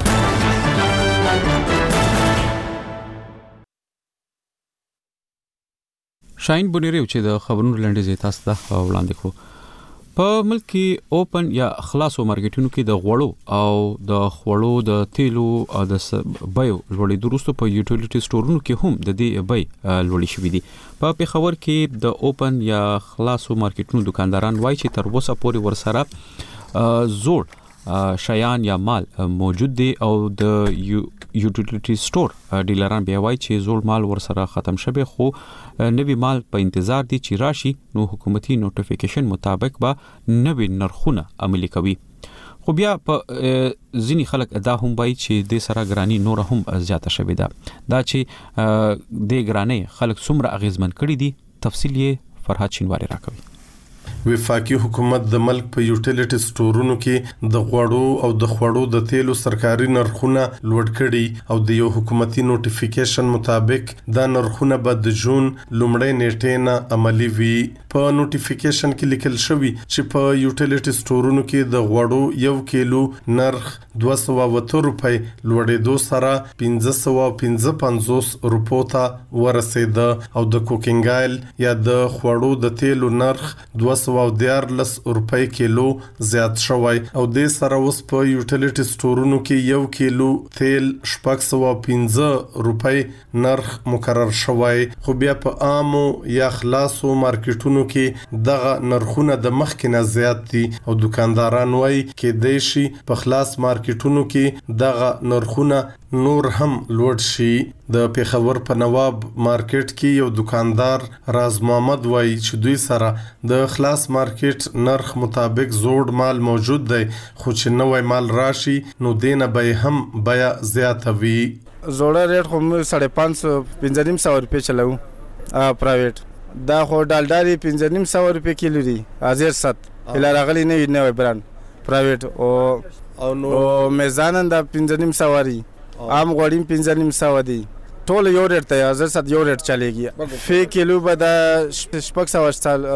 Speaker 7: شاهین بنيري چې د خبرونو لنډیز تاسو ته وړاندې کړو. په ملک کې اوپن یا خلاصو مارکیټونو کې د غوړو او د خوړو د تیلو او د بیو لوړېدو وروسته په یوټیلیټي سټورونو کې هم د دې بیې لوړې شوې دي. په پیښور کې د اوپن یا خلاصو مارکیټونو دکانداران وایي چې تر اوسه پورې ورسره زوړ شیان یا مال موجود دي او د یوټیلیټي سٹور ډیلران بیا وایي چې زوړ مال ورسره ختم شوی، خو نوی مال په انتظار دي چې راشي، نو حکومتي نوټیفیکیشن مطابق به نوی نرخونه عملي کوي. خو بیا په ځینی خلک دا هم وایي چې د سره ګرانی نور هم زیاته شوې ده. دا چې د ګرانی خلک څومره اغیزمن کړي دي، تفصیل یې فرهاد شینواری راکوي.
Speaker 4: وفاقي حکومت د ملک په یوټیلیټي سټورونو کې د غوړو او د خوړو د تیلو سرکاري نرخونه لوړ کړي او د یو حکومتي نوټیفیکیشن مطابق دا نرخونه به د جون لومړۍ نیټې نه عملي وي. په نوټیفیکیشن کې لیکل شوی چې په یوټیلیټي سټورونو کې د غوړو 1 کیلو نرخ 208 روپۍ لوړېدو سره 1555 روپو ته ورسېد او د کوکینګ آیل یا د خوړو د تیلو نرخ 214 روپۍ کیلو زیات شوی او د سره اوس په یوټیلیټي سټورونو کې 1 کیلو تیل 615 روپۍ نرخ مقرر شوی. خو بیا په عامو یا خلاصو مارکیټونو کې دغه نرخونه د مخکې نه زیات دي او دکانداران وایي کې د شي په خلاص مارکیټونو کې دغه نرخونه نور هم لوړ شي. د پیښور په نواب مارکیټ کې یو دکاندار راز محمد وایي چې دوی سره د خلاص مارکیټ نرخ مطابق زوړ مال موجود دی، خو چې نوې مال راشي نو دینه به هم بیا زیاته وي.
Speaker 12: زوړ ریټ خو 550 روپۍ چلو پرایویټ، دا خو ډالډاري 550 روپۍ کیلو دی، حاضر 7 اله راغلی نه وي بران پرایویټ او نو میزانن د 15 سواری عام غوړیم 15 سو دي ټول یو ریټ ته حاضر سات یو ریټ چلیږي فی کیلو به د شپږ سو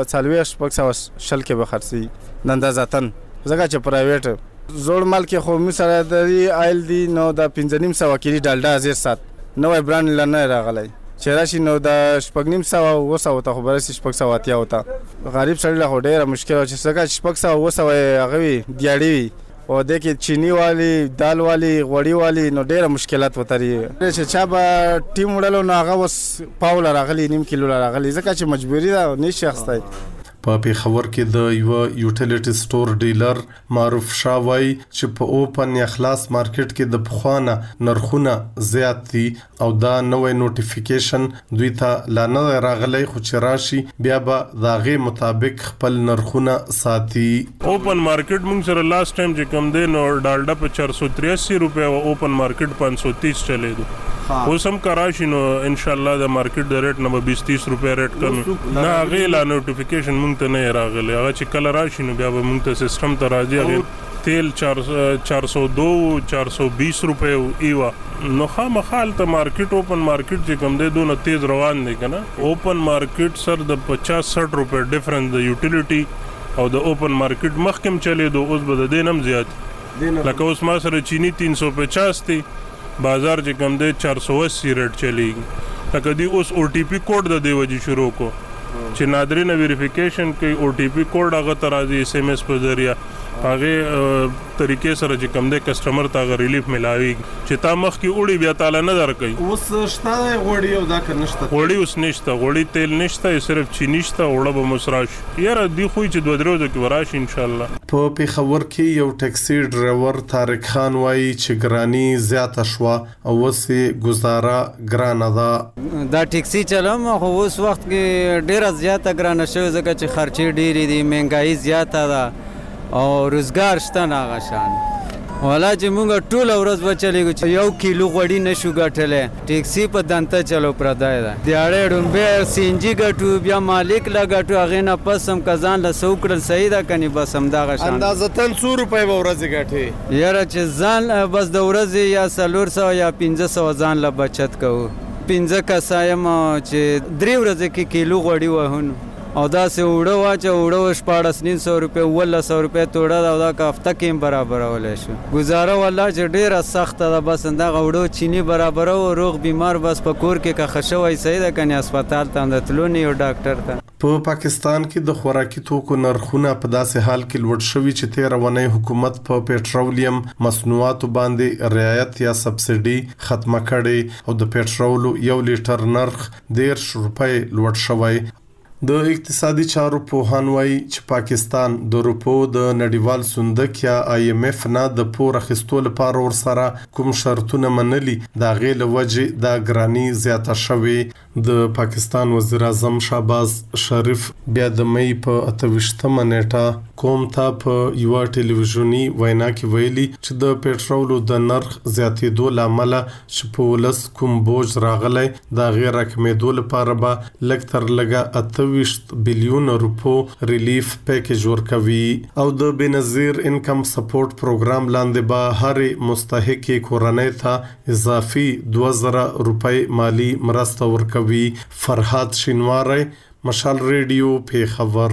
Speaker 12: شل کې به خرڅي نندا ذاتن زګه چې پرایویټ زوړ مال کې خو مثلا د آیل دی نو د 15 سو کې ډالډا حاضر سات نوې بران لنه راغلی چې راشي نو د شپږ سو وسو ته خبره شپږ سو اتیا وتا غریب سړی له ډیره مشکل چې څنګه شپږ سو وسو هغه دیاړي او د کې چینی والی دال والی غوړی والی نو ډیره مشکلات وتري چې چا به ټیم وړلو نو هغه وس پاول راغلی نیم کیلو راغلی ځکه چې مجبوری ده نه شخص دی
Speaker 4: په پیښور کې د یو یوټیلیټي سٹور ډیلر معروف شاوای چې په اوپن یا خلاص مارکیټ کې د پخوانه نرخونه زیات دي او دا نوې نوټیفیکیشن دوی ته لانه راغلی خو چې راشي بیا به داغه مطابق خپل نرخونه ساتي
Speaker 13: اوپن مارکیټ موږ سره لاست ټایم چې کم دی نو ډالډا په 483 روپیا او اوپن مارکیټ 530 چلی دي اوس هم کراشي نو ان شاء الله د مارکیټ د ریټ نه 20-30 روپیا ریټ کړو نه غیلا نوټیفیکیشن موږ ته نه راغلی هغه چې کله راشي نو بیا به موږ ته سیستم ته راځي تیل 402 420 روپیا ایوا نو خامخال ته مارکیټ اوپن مارکیټ چې کم دی دونه تیز روان دی کنه اوپن مارکیټ سر د 50-60 روپیا ډیفرنس د یوټیلیټي او د اوپن مارکیټ مخکم چلی دو اوس به د دینم زیات لکه اوس ما سره چینی 350 دی بازار چې کم دی 480 ریټ چلیږي لکه دی اوس او ټي پی کوډ د دی وجې شروع کو چې نادرین ویریفیکیشن کوي او ټي پی کوډ هغه ترازی اس ام اس په ذریعہ هغه طریقې سره چې کم دی کسٹمر ته ریلیف ملاوي چې تا مخ کې وړي بیا تعالی نه درکې
Speaker 4: اوس شته غوړی او دا کنيشته
Speaker 13: غوړی اوس نشته غوړی تیل نشته صرف چینی شته وړه به مسراش یاره دی خو چې دوه درو کې وراش ان شاء الله
Speaker 4: په پیښور کې یو ټاکسي ډرایور طارق خان وایي چې ګرانی زیاته شو او وسې گزاره ګرانه ده
Speaker 14: دا ټاکسي چلم خو اوس وخت کې ډیره زیاته ګرانه شوی ځکه چې خرچې ډیرې دي مهنګایي زیاته ده او روزګار شته نه غشان ولا چې موږ ټول ورځ بچلېږو چې یو کیلو غوړي نشو ګټلې ټاکسي په دنته چلو پردای ده دیاړې ډومبه سینجی ګټو بیا مالک لا ګټو هغه نه پسم کزان له سوکړل صحیح ده کني بس هم دا غشان
Speaker 4: اندازتن 100 روپۍ به ورځ ګټي
Speaker 14: یاره چې ځان بس د ورځ یا 400 یا 500 ځان له بچت کوو 15 کسایم چې 3 ورځې کې کیلو غوړي وهونو او دا سه وړو واچ وړو 1400 روپے 1100 روپے توړه دا کا هفته کې برابر ولې شو گزاره والله چې ډیره سخت ده بس دا وړو چینی برابر او روغ بیمار بس په کور کې کا خشوي صحیح ده کني هسپتال ته اندتلونی او ډاکټر ته
Speaker 4: په پاکستان کې د خوراکي توکو نرخونه په داسې حال کې لوړ شوي چې 13 ونې حکومت په پېټرولیم مصنوعاتو باندې رعایت یا سبسيډي ختمه کړي او د پېټرولو 1 لیټر نرخ 10 روپۍ لوړ شوی د اقتصادي چارو پوهان وایي چې پاکستان د روپو د نړیوال صندوق یا آی ایم ایف نه د پور اخیستو لپاره ورسره کوم شرطونه منلي دا غیل وجه دا ګرانی زیاته شوی د پاکستان وزیر اعظم شهباز شریف بیا د مې په 28مه نیټه کوم ته په یو ټلویزیونی وینا کې ویلي چې د پېټرولو د نرخ زیاتېدو لامل چې په ولس کوم بوج راغلی دا غیر کمېدو لپاره به لکتر لګه 28 بلیون روپو ریلیف پیکیج ورکوي او د بنظیر انکم سپورټ پروګرام لاندې به هر مستحق کورنۍ ته اضافي 2000 روپۍ مالی مرسته ورکوي فرحات شینواری مشال ریډیو پیښور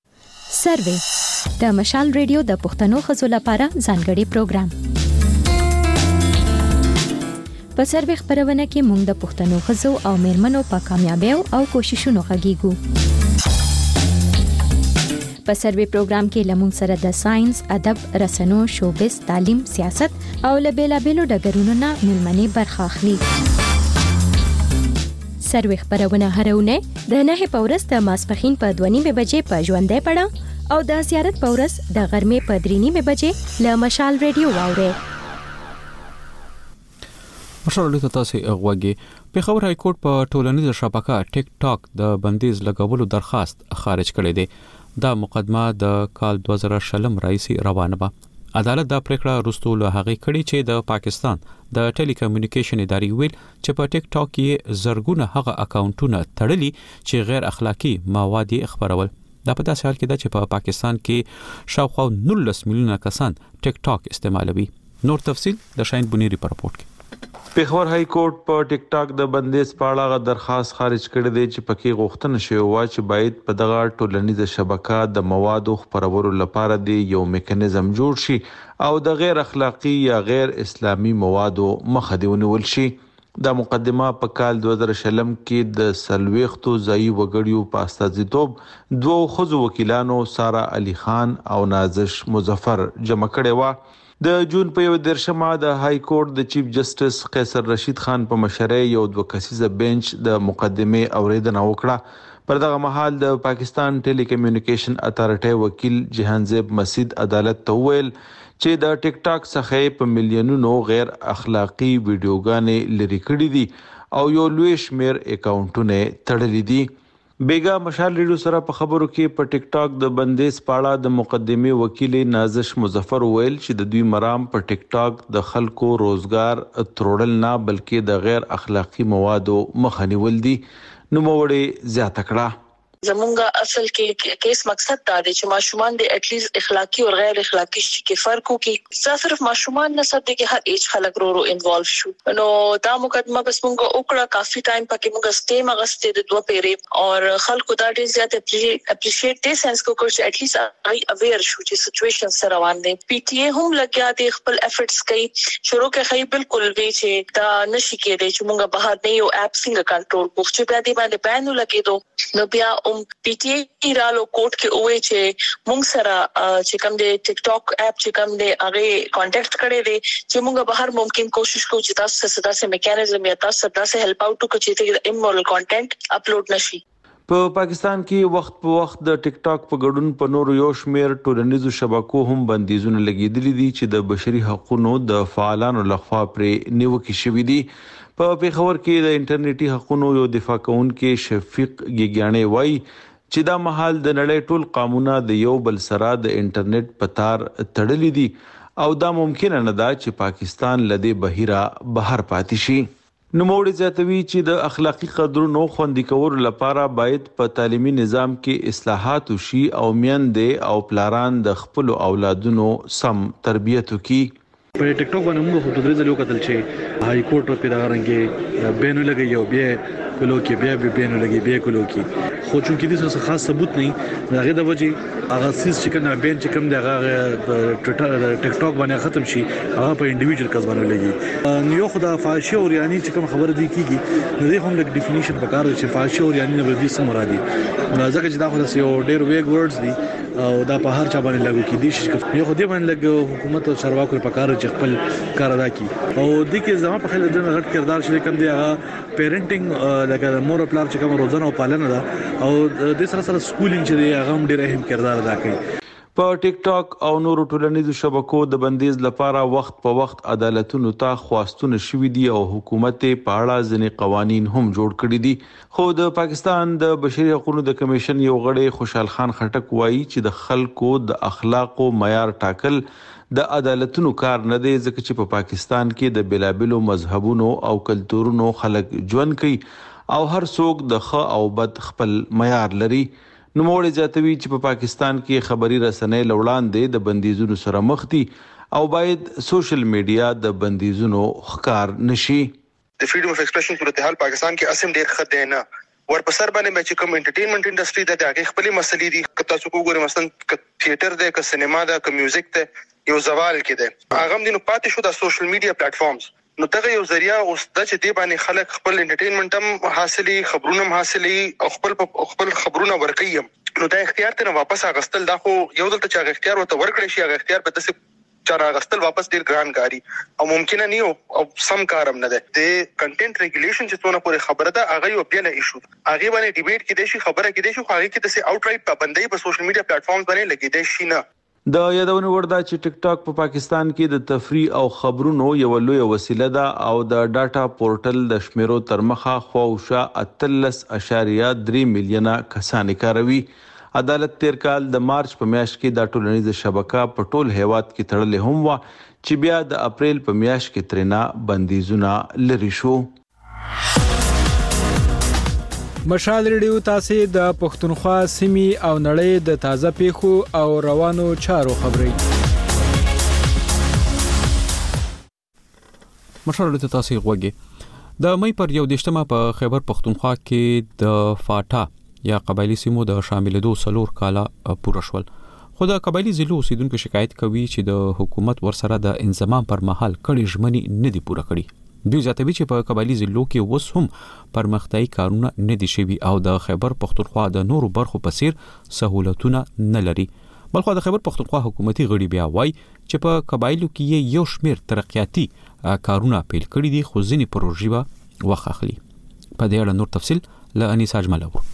Speaker 10: سروې د مشال ریډیو د پښتنو خزو لپاره ځانګړي پروګرام په سروې خبرونه کې موږ د پښتنو خزو او میرمنو په کامیابیو او کوششونو غږیږو په سروې پروګرام کې لمون سره د ساينس ادب رسنو شوبس تعلیم سیاست او لبیلابیلو ډګرونو نه ملمنې برخه اخلي سروې خبرونه هرونه د نه پورس د ماسپخین په 2:30 بجې په ژوندې پړه او د زیارت پورس د غرمې په 3:30 بجې له مشال ریډیو واوري
Speaker 7: مشال ریډیو تاسو غوږی پیښور های کورټ په ټولنیزه شبکه ټیک ټاک د بندیز لګولو درخواست خارج کړی دی دا مقدمه د کال 2020 رئیسي روانه به عدالت دا پریکړه وروسته له هغې کړې چې د پاکستان د ټیلی کمیونیکیشن ادارې ویل چې په ټیک ټاک کې زرګونه هغه اکاونټونه تړلي چې غیر اخلاقی مواد خبرول دا په داسې حال کې ده چې په پاکستان کې شاوخوا 19 میلیونه کسان ټیک ټاک استعمالوي. نور تفصيل د شاهین بنيري په راپورټ کې.
Speaker 5: پیښور های کورټ په ټیک ټاک د بندیز په اړه درخواست خارج کړی دی چې پکې غوښتنه شوې و چې باید په دغه ټولنیزه شبکه د موادو خپرولو لپاره دی یو میکانیزم جوړ شي او د غیر اخلاقی یا غیر اسلامي موادو مخه دی ونیول شي. د مقدمه په کال 2020 کې د سلويختو ځای وګړیو په استازیتوب دوه خزو وکیلانو سارا علي خان او نازش مظفر جمع کړي و. د جون په 11مه د های کورټ د چیف جسټس قیصر رشید خان په مشرۍ یو دوه کسیزه بنچ د مقدمه اوریدنه وکړه. پر دغه مهال د پاکستان ټیلی کمیونیکیشن اتارټي وکیل جهانزیب مسعود عدالت ته ویل چې د ټیک ټاک څخه په میلیونونو غیر اخلاقی ویډیوګانې لري کړې دي او یو لوی شمیر اکاونټونه تړلي دي. بیگا مشال ریډیو سره په خبرو کې په ټیک ټاک د بندیز پاړه د مقدمه وکیل نازش مظفر ویل چې د دوی مرام په ټیک ټاک د خلکو روزګار تروړل نه بلکې د غیر اخلاقی موادو مخه نیول دي. نو موړې زیاته کړه.
Speaker 15: زمونږه اصل کې کیس مقصد دا دی چې ماشومان د اټ لیست اخلاقی او غیر اخلاقی شي کې فرق وکړي. صرف ماشومان نه سد کې هر ایج خلک رو انوالو شو. نو دا مقدمه بس مونږه وکړه کافي ټایم پکې مونږه سټې مغسته د دوه پیری او خلکو دا ډیر زیات اپریشیټ دي سنس کو چې اټ لیست ای اویر شو چې سچويشن سره روان دي. پی ټی ای هم لګیا دي خپل افورټس کوي شروع کې خی بالکل وی چې دا نشي کېدی چې مونږه بهر نه یو اپ څنګه کنټرول کوو چې بیا دې باندې بین لګیدو. نو بیا پی ټی ای رالو کوټ کې وې چې مونږ سره چې کوم د ټیک ټاک اپ چې کوم د هغه کانټیکټ کړي دي چې مونږ به هر ممکن کوشش کوو چې تاسو سره میکانیزم یا تاسو سره هیلپ اوټ وکړو چې د امورل کانټینټ اپلوډ نشي.
Speaker 5: په پاکستان کې وخت په وخت د ټیک ټاک په ګډون په نور یو شمیر ټولنیزو شبکو هم بندیزونه لګیدلي دي چې د بشري حقوقو د فعالانو لخوا پرې نیوکه شوې دي. په پیښور کې د انټرنیټي حقوقو یو دفاع کوونکي شفیق ګیګیانې وایي چې دا مهال د نړۍ ټول قانونا د یو بل سره د انټرنیټ په تار تړلي دي او دا ممکن نه ده چې پاکستان لدی بهیره بهر پاتې شي. نو موږ زیاتوي چې د اخلاقی قدرونو خوندي کولو لپاره باید په تعلیمي نظام کې اصلاحات وشي او میندې او پلاران د خپل اولادونو سم تربیت وکړي.
Speaker 16: په ټیک ټاک باندې موږ په درې ځلو کتل چې های کورټ په دغه رنګ بینو لګي یو بیا کلو کې بیا بینو لګي بیا کلو کې خو چون کې د څه خاص ثبوت نه هغه د وجه هغه سیس چې کنه بین چې کوم دغه ټویټر ټیک ټاک باندې ختم شي هغه په انډیویډوال کس باندې لګي. نو یو خدا فحاشي او ریانی چې کوم خبره دی کیږي نو دې هم د ډیفینیشن په کار چې فحاشي او ریانی نه ودی سم مرادي ځکه چې دا خو د یو ډیر ویګ ورډز دي او دا په هر چا باندې لاګو کیدی شي. یو خو دې باندې لګ حکومت او چارواکو په کار چې خپل کار ادا کړي او د کې زما په خیال د غټ کردار شې کوم دی هغه پیرنټینګ لکه مور او پلار چې کوم روزنه او پالنه ده او د سره سره سکولینګ چې دی هغه هم ډیر اهم کردار ادا کوي.
Speaker 5: په ټیک ټاک او نورو ټولنیزو شبکو د بندیز لپاره وخت په وخت عدالتونو ته خواستونه شوې دي او حکومت په اړه ځینې قوانين هم جوړ کړي دي. خو د پاکستان د بشري حقوقو د کمیشن یو غړی خوشحال خان خټک وایي چې د خلکو د اخلاقو معیار ټاکل د عدالتونو کار نه دی ځکه چې په پاکستان کې د بلابلو مذهبونو او کلتورونو خلک ژوند کوي او هر څوک د ښه او بد خپل معیار لري. نو موږ زیاتوي چې په پاکستان کې خبري رسنۍ لوړاندې د بندیزونو سره مخ دي او باید سوشل میډیا د بندیزونو ښکار نشي.
Speaker 17: د فریډم اف ایکسپریشن صورتحال پاکستان کې اسیم ډیر ښه دی نه ورپسر باندې چې کوم انټرټینمنټ انډستری د هغه خپل مسلې دي کته څوک وګوري مثلا تھیټر دی که سینما ده که میوزیک ده یو زوال کې ده هغه هم د پاتې شو د سوشل میډیا پلیټ فارمز نو دغه یو ذریعہ اوس د چې دی باندې خلک خپل انټرټینمنټ هم حاصلي خبرونه هم حاصلي او خپل خبرونه ورکړي نو دا اختیار ته واپس اغستل دا خو یو دلته چې اختیار ورته ورکړي شي هغه اختیار به د چاره اغستل واپس ډیر ګران کاری او ممکن نه او سم کارم نه ده د کنټینټ ریګولیشن چې څونه پورې خبره ده هغه یو بل ایشو هغه باندې ډیبیټ کې د شي خبره کې د شي هغه کې د سي اوټ رائټ پابندۍ په سوشل میډیا پلیټ فارمز باندې لګیدای شي نه.
Speaker 5: د یادونه ورده چې ټیک ټاک په پاکستان کې د تفریح او خبرونو یو لوی وسیله ده او د ډاټا پورټل د شمیرو تر مخه خواوشا 13.3 میلیونه کسان کاروي. عدالت تیر کال د مارچ په میاشت کې د ټولنیزه شبکه په ټول هیواد کې تړلې هم و چې بیا د اپریل په میاشت کې ترنا بندیزونه لري شو.
Speaker 21: مشال ریډیو تاسو د پښتونخوا سیمې او نړۍ د تازه پیښو او روانو چارو خبري
Speaker 7: مشال ریډیو تاسو غوږی د مې پر 11مه په خیبر پښتونخوا کې د فاټا یا قبایلی سیمو د شاملېدو سلور کاله پوره شول. خو د قبایلی ضلعو اوسیدونکو شکایت کوي چې د حکومت ورسره د انضمام پر مهال کړي ژمنې نه دي پوره کړي. دوی زیاتوي چې په قبایلی ضلعو کې اوس هم پرمختیايي کارونه نه دي شوي او د خیبر پښتونخوا د نورو برخو په څیر سہولتونه نه لري. بلخو د خیبر پښتونخوا حکومتي غړي بیا وایي چې په قبایلو کې یو شمېر ترقیاتي کارونه پیل کړي دي خو ځینې پروژې به وخت اخلي. په دې اړه نور تفصیل له انیسا اجملو.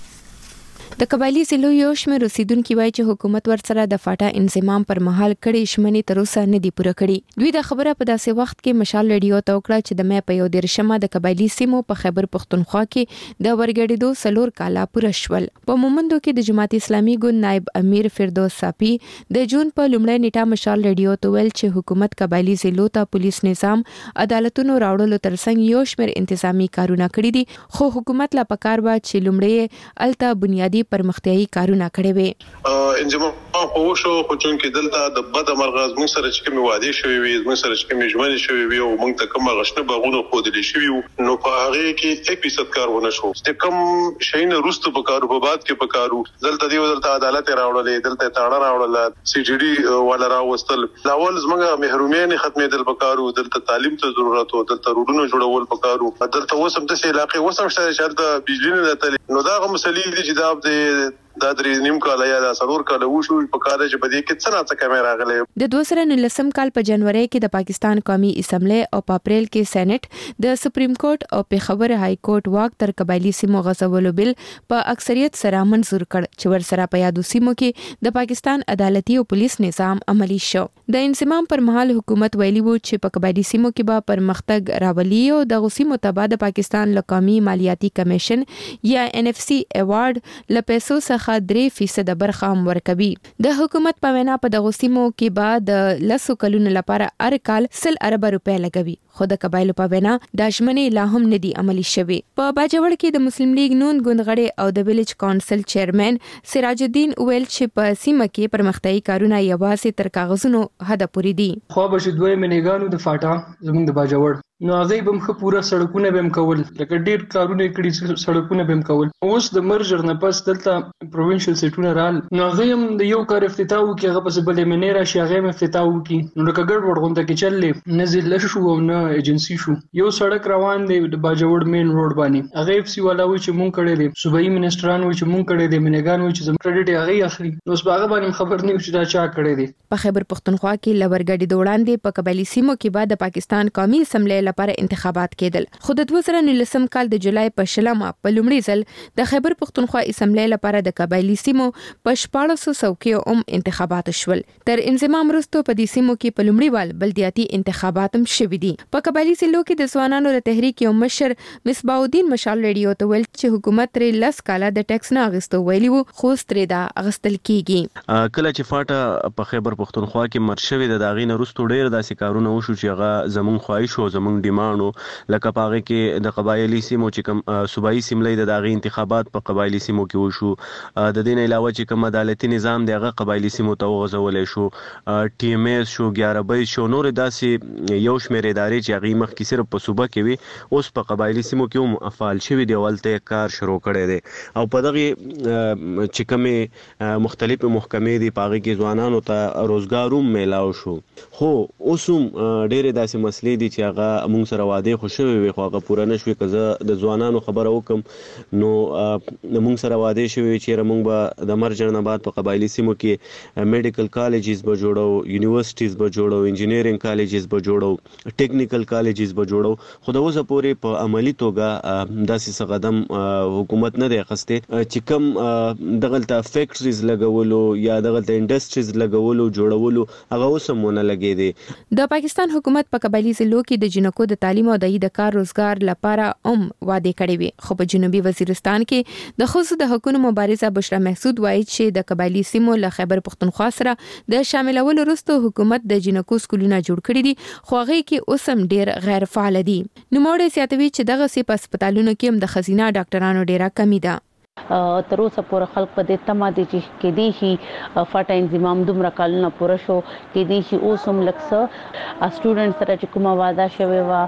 Speaker 10: د قبایلی ضلعو یو شمېر اوسیدونکو وایي چې حکومت ورسره د فاټا انضمام پر مهال کړي ژمنې تر اوسه نه دي پوره کړي. دوی د خبره په داسې وخت کې مشال ریډیو ته وکړه چې د مې په 11مه د قبایلی سیمو په خیبر پښتونخوا کې د ورګړېدو سلور کاله پوره شول. په مومندو کې د جماعت اسلامي ګوند نائب امیر فردوس صافي د جون په لومړۍ نیټه مشال ریډیو ته ویل چې حکومت قبایلی ضلعو ته پولیس نظام عدالتونو راوړلو ترڅنګ یو شمېر انتظامی کارونه کړي دي خو حکومت لا پکار با چې لومړی الته بنیادی پرمختیايي کارونه کړي وي.
Speaker 3: انضمام په وشو خو چې دلته د بد مرغز موږ سره چې کوم وعده شوی وي موږ سره چې کوم ژمنې شوی وي او موږ ته کوم غشنه باغونه خودلی شوی نو په هغه کې 1% کارونه شو. چې کوم شین روستو په کارو په بعد کې په کارو دلته دی دلته عدالت راوړلې دلته تاړه راوړل سی جی ډي ولا راوستل لاول زموږه محرومیت ختمېدل په کارو دلته تعلیم ته ضرورت او دلته روډونو جوړول په کارو دلته وسم ته علاقې وسم شته بجلی نه دته نو دا مسلې دي چې دا د درې نیم کال یا د سلور کال وشو په کار چې بده کې څه نه کیمرا غلې.
Speaker 10: د 2019 کال په جنوري کې د پاکستان قومي اسمبلی او په اپریل کې سېنات د سپریم کورټ او پیښور های کورټ واک تر قبایلی سیمو غصبولو بل په اکثریت سره منزور کړ چې ورسره په یادو سیمو کې د پاکستان عدالتي او پولیس نظام عملی شو. د انضمام پر مهال حکومت ویلي وو چې په قبایلی سیمو کې به پرمختګ راولي او د غوسیمو تبع د پاکستان لقومي مالیاتي کمیشن یا NFC ایوارډ لپیسو څخه 3% برخه هم ورکوي. د حکومت په وینا په دغه سیمو کې بعد د 10 کلونو لپاره هر کال 100 ارب روپے لګوي خو د قبایلو په وینا د ژمنې لا هم نه دي عملی شوي. په باجوړ کې د مسلم لیگ نون ګوندغړي او د ویلج کونسل چیرمن سراج الدین ویل چې په سیمه کې پرمختیايي کارونه یوازې تر کاغذونو حد پورې دي.
Speaker 18: خو به شدوی منګانو د فاټا زموږ د باجوړ نو هغه به مخ پورا سړکونه بهم کول لکه ډیر کارونه کړي سړکونه بهم کول. اوس د مرجر نه پس دلته پروینشل سیټونه رال نو هغه هم د یو کار افتتاح وکي هغه پس بلې منیرا شي هغه افتتاح وکي نو لکه ګډ وډ غونډه کې چلې نزل شو او نه ایجنسی شو. یو سړک روان دی د باجوړ مین روډ باندې هغه اف سی والا و چې مونږ کړي دي صوبایي منسټران و چې مونږ کړي دي منګان و چې زم کریډټ هغه اخلي نو اوس هغه باندې خبر نه چې دا چا کړي دي.
Speaker 10: په خیبر پښتونخوا کې لورګړي د وړاندې په قبایلی سیمو کې بعد د پاکستان قومي اسمبلی لپاره انتخابات کېدل خو د 2019 کال د جولای په شلمه په لومړي ځل د خیبر پښتونخوا اسمبلی لپاره د قبایلی سیمو په 1400 څوکیو انتخابات شول. تر انضمام وروسته په دې سیمو کې په لومړي وال بلدیاتي انتخابات هم شوي دي. په قبایلی ضلعو کې د ځوانانو د تحریک یو مشر مصباح الدین مشال ریډیو ته ویل چې حکومت ترې 10 کاله د ټیکس نه اغستو ویلي وو خو سترې دا اغستل کیږي.
Speaker 19: کله چې فاټا په خیبر پښتونخوا کې مرشوي د داغینه وروسته ډېر داسې کارونه وشو چې هغه زمون خواهش او زمون ډیماندو لکه پاغه کې د قبایلی سیمو چې کوم صوبایي سیملې د داغي انتخابات په قبایلی سیمو کې وشو. د دین علاوه چې کوم عدالتي نظام دغه قبایلی سیمو ته وغځولې شو TMS شو 11 شو نور داسې یو شمېر ادارې چې هغه مخ کې صرف په صوبه کې وي اوس په قبایلی سیمو کې هم افعال شوي دی ولته کار شروع کړي دي او په دغه چې کوم مختلفه محکمې دي پاغه کې ځوانانو ته روزګار هم میلاو شو. خو اوسم ډېر داسې مسلې دي چې هغه موږ سره واده خوشوي وي خو هغه پوره نشوي کزه د ځوانانو خبره وکم نو موږ سره واده شوی چې موږ به د مرجر نه بعد په قبایلی سیمو کې میډیکل کالجز به جوړو یونیورسيټیز به جوړو انجینیرینګ کالجز به جوړو ټیکنیکل کالجز به جوړو خو د اوسه پورې په عملی توګه داسې قدم حکومت نه دی اخسته چې کوم دغلته فیکټریز لګولو یا دغلته انډستریز لګولو جوړولو هغه اوسه مونږ لګې دي.
Speaker 10: د پاکستان حکومت په قبایلی ضلعو کې د جنکو
Speaker 2: علاقو د تعلیم او د کار روزګار لپاره وعده کړې وي. خو په جنوبي وزیرستان کې د خصوصي د حقوقو مبارزه بشرا محسود وایي چې د قبایلی سیمو له خیبر پختونخوا سره د شاملولو وروسته حکومت د جنکو سکولونه جوړ کړي دي، خو هغه کې اوس هم ډیر غیر فعال دي. نوموړی زیاتوي چې دغه سي په هسپتالونو کې هم د خزینه ډاکټرانو ډیره کمی ده.
Speaker 8: تر اوسه پورې خلک په دې تمه دي چې کې دي شي فاټا انضمام دومره کلونه پوره شو، کې دي شي اوس هم لکه سټوډنټ سره چې کومه وعده شوی و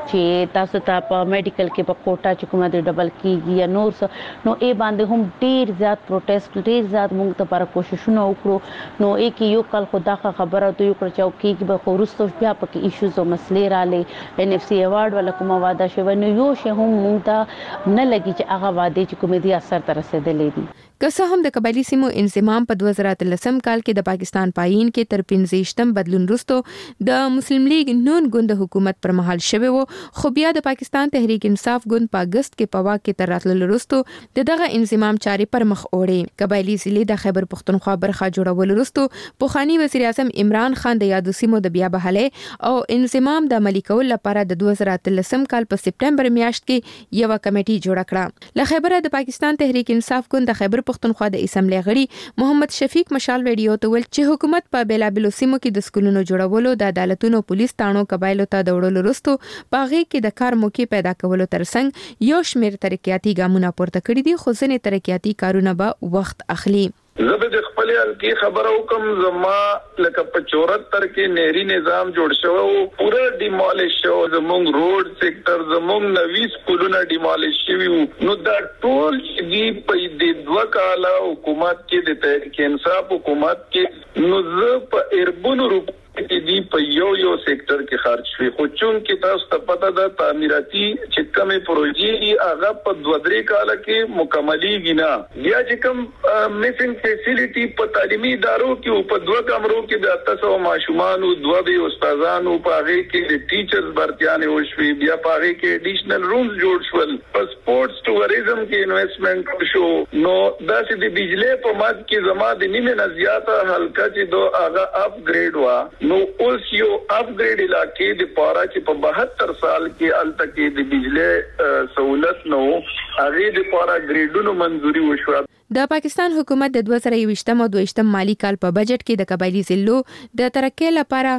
Speaker 8: چې تاسو ته په میډیکل کې په کوټا چې کومه د ډبل کیږي یا نور څه، نو ای باندې هم ډیر زیات پروټیسټ، ډیر زیات موږ ته لپاره کوششونه وکړو. نو ای کې یو کال خدا خبره دوی کړ چې او کې به خورستو بیا پکې ایشوز او مسلې را لې NFC ایوارډ ولا کومه وعده شوی، نو یو شی هم موږ ته نه لګي چې هغه وعده چې کومې دي اثر تر رسیدلې دي.
Speaker 2: که څه هم د قبایلی سیمو انضمام په 2013 کال کې د پاکستان پاین کې تر 15 بدلون وروسته د مسلم لیگ نون ګوند حکومت پر مهال شوی وو، خو بیا د پاکستان تحریک انصاف ګوند په اگست کې په واک کې تر راتللو وروسته دغه انضمام چارې پر مخ وړي. قبایلی ضلع د خیبر پختونخوا برخه جوړولو وروسته پوخانی وزیر اعظم عمران خان د یادو سیمو د بیا بحالي او انضمام د عملي کولو لپاره د 2013 کال په سپټمبر میاشت کې یو کمیټي جوړ کړه. له خیبر د پاکستان تحریک انصاف ګوند د خیبر پختونخوا د اسمبلی غړي محمد شفیق مشال ویډیو ته ویل چې حکومت په بیلابلو سیمو کې د سکولونو جوړولو، د عدالتونو، پولیس تانو قبایلو ته د وړلو وروسته باغې کې د کار موقع پیدا کولو ترڅنګ یو شمېر ترقیاتي ګامونه پورته کړي دي، خو ځینې ترقیاتي کارونه به وخت اخلي.
Speaker 20: زه د خپل حلقې خبره وکم، زما لکه په 74 کې نهري نظام جوړ شو او پورا ډیمالیش شو، زموږ روډ سېکټر، زموږ نوي سکولونه ډیمالیش شوي، نو دا ټول چې په دې 2 کاله حکومت کې د تحریک انصاف حکومت کې نو زه په اربونو روپ کې دی په یو سېکټر کې خرج شوی، خو چون کې تاسو ته پته ده تعمیراتي چې کومې پروژې هغه په 2-3 کال کې مکملېږي نه. بیا چې کوم میسنګ فیسیلیټي په تعلیمي ادارو کې په 2 کمرو کې د 800 ماشومان او 2 استادانو په هغه کې د ټیچرز برتیانه وشوي، بیا په هغه کې اډیشنل رومز جوړ شول، په سپورتس ټوریزم کې انویسټمنټ شو. نو دا چې د بجلی په مد کې زما د نیمه نه زیاته حلقه چې دو هغه اپګریډ وا، نو اوس یو اپګریډ علاقې د پاره چې په 72 سال کې الته کې د بجلی سہولت نو هغه د پاره ګریډونو منځوري وشو.
Speaker 2: د پاکستان حکومت د 2023 او 22 مالی کال په بجټ کې د قبایلی ضلعو د ترقۍ لپاره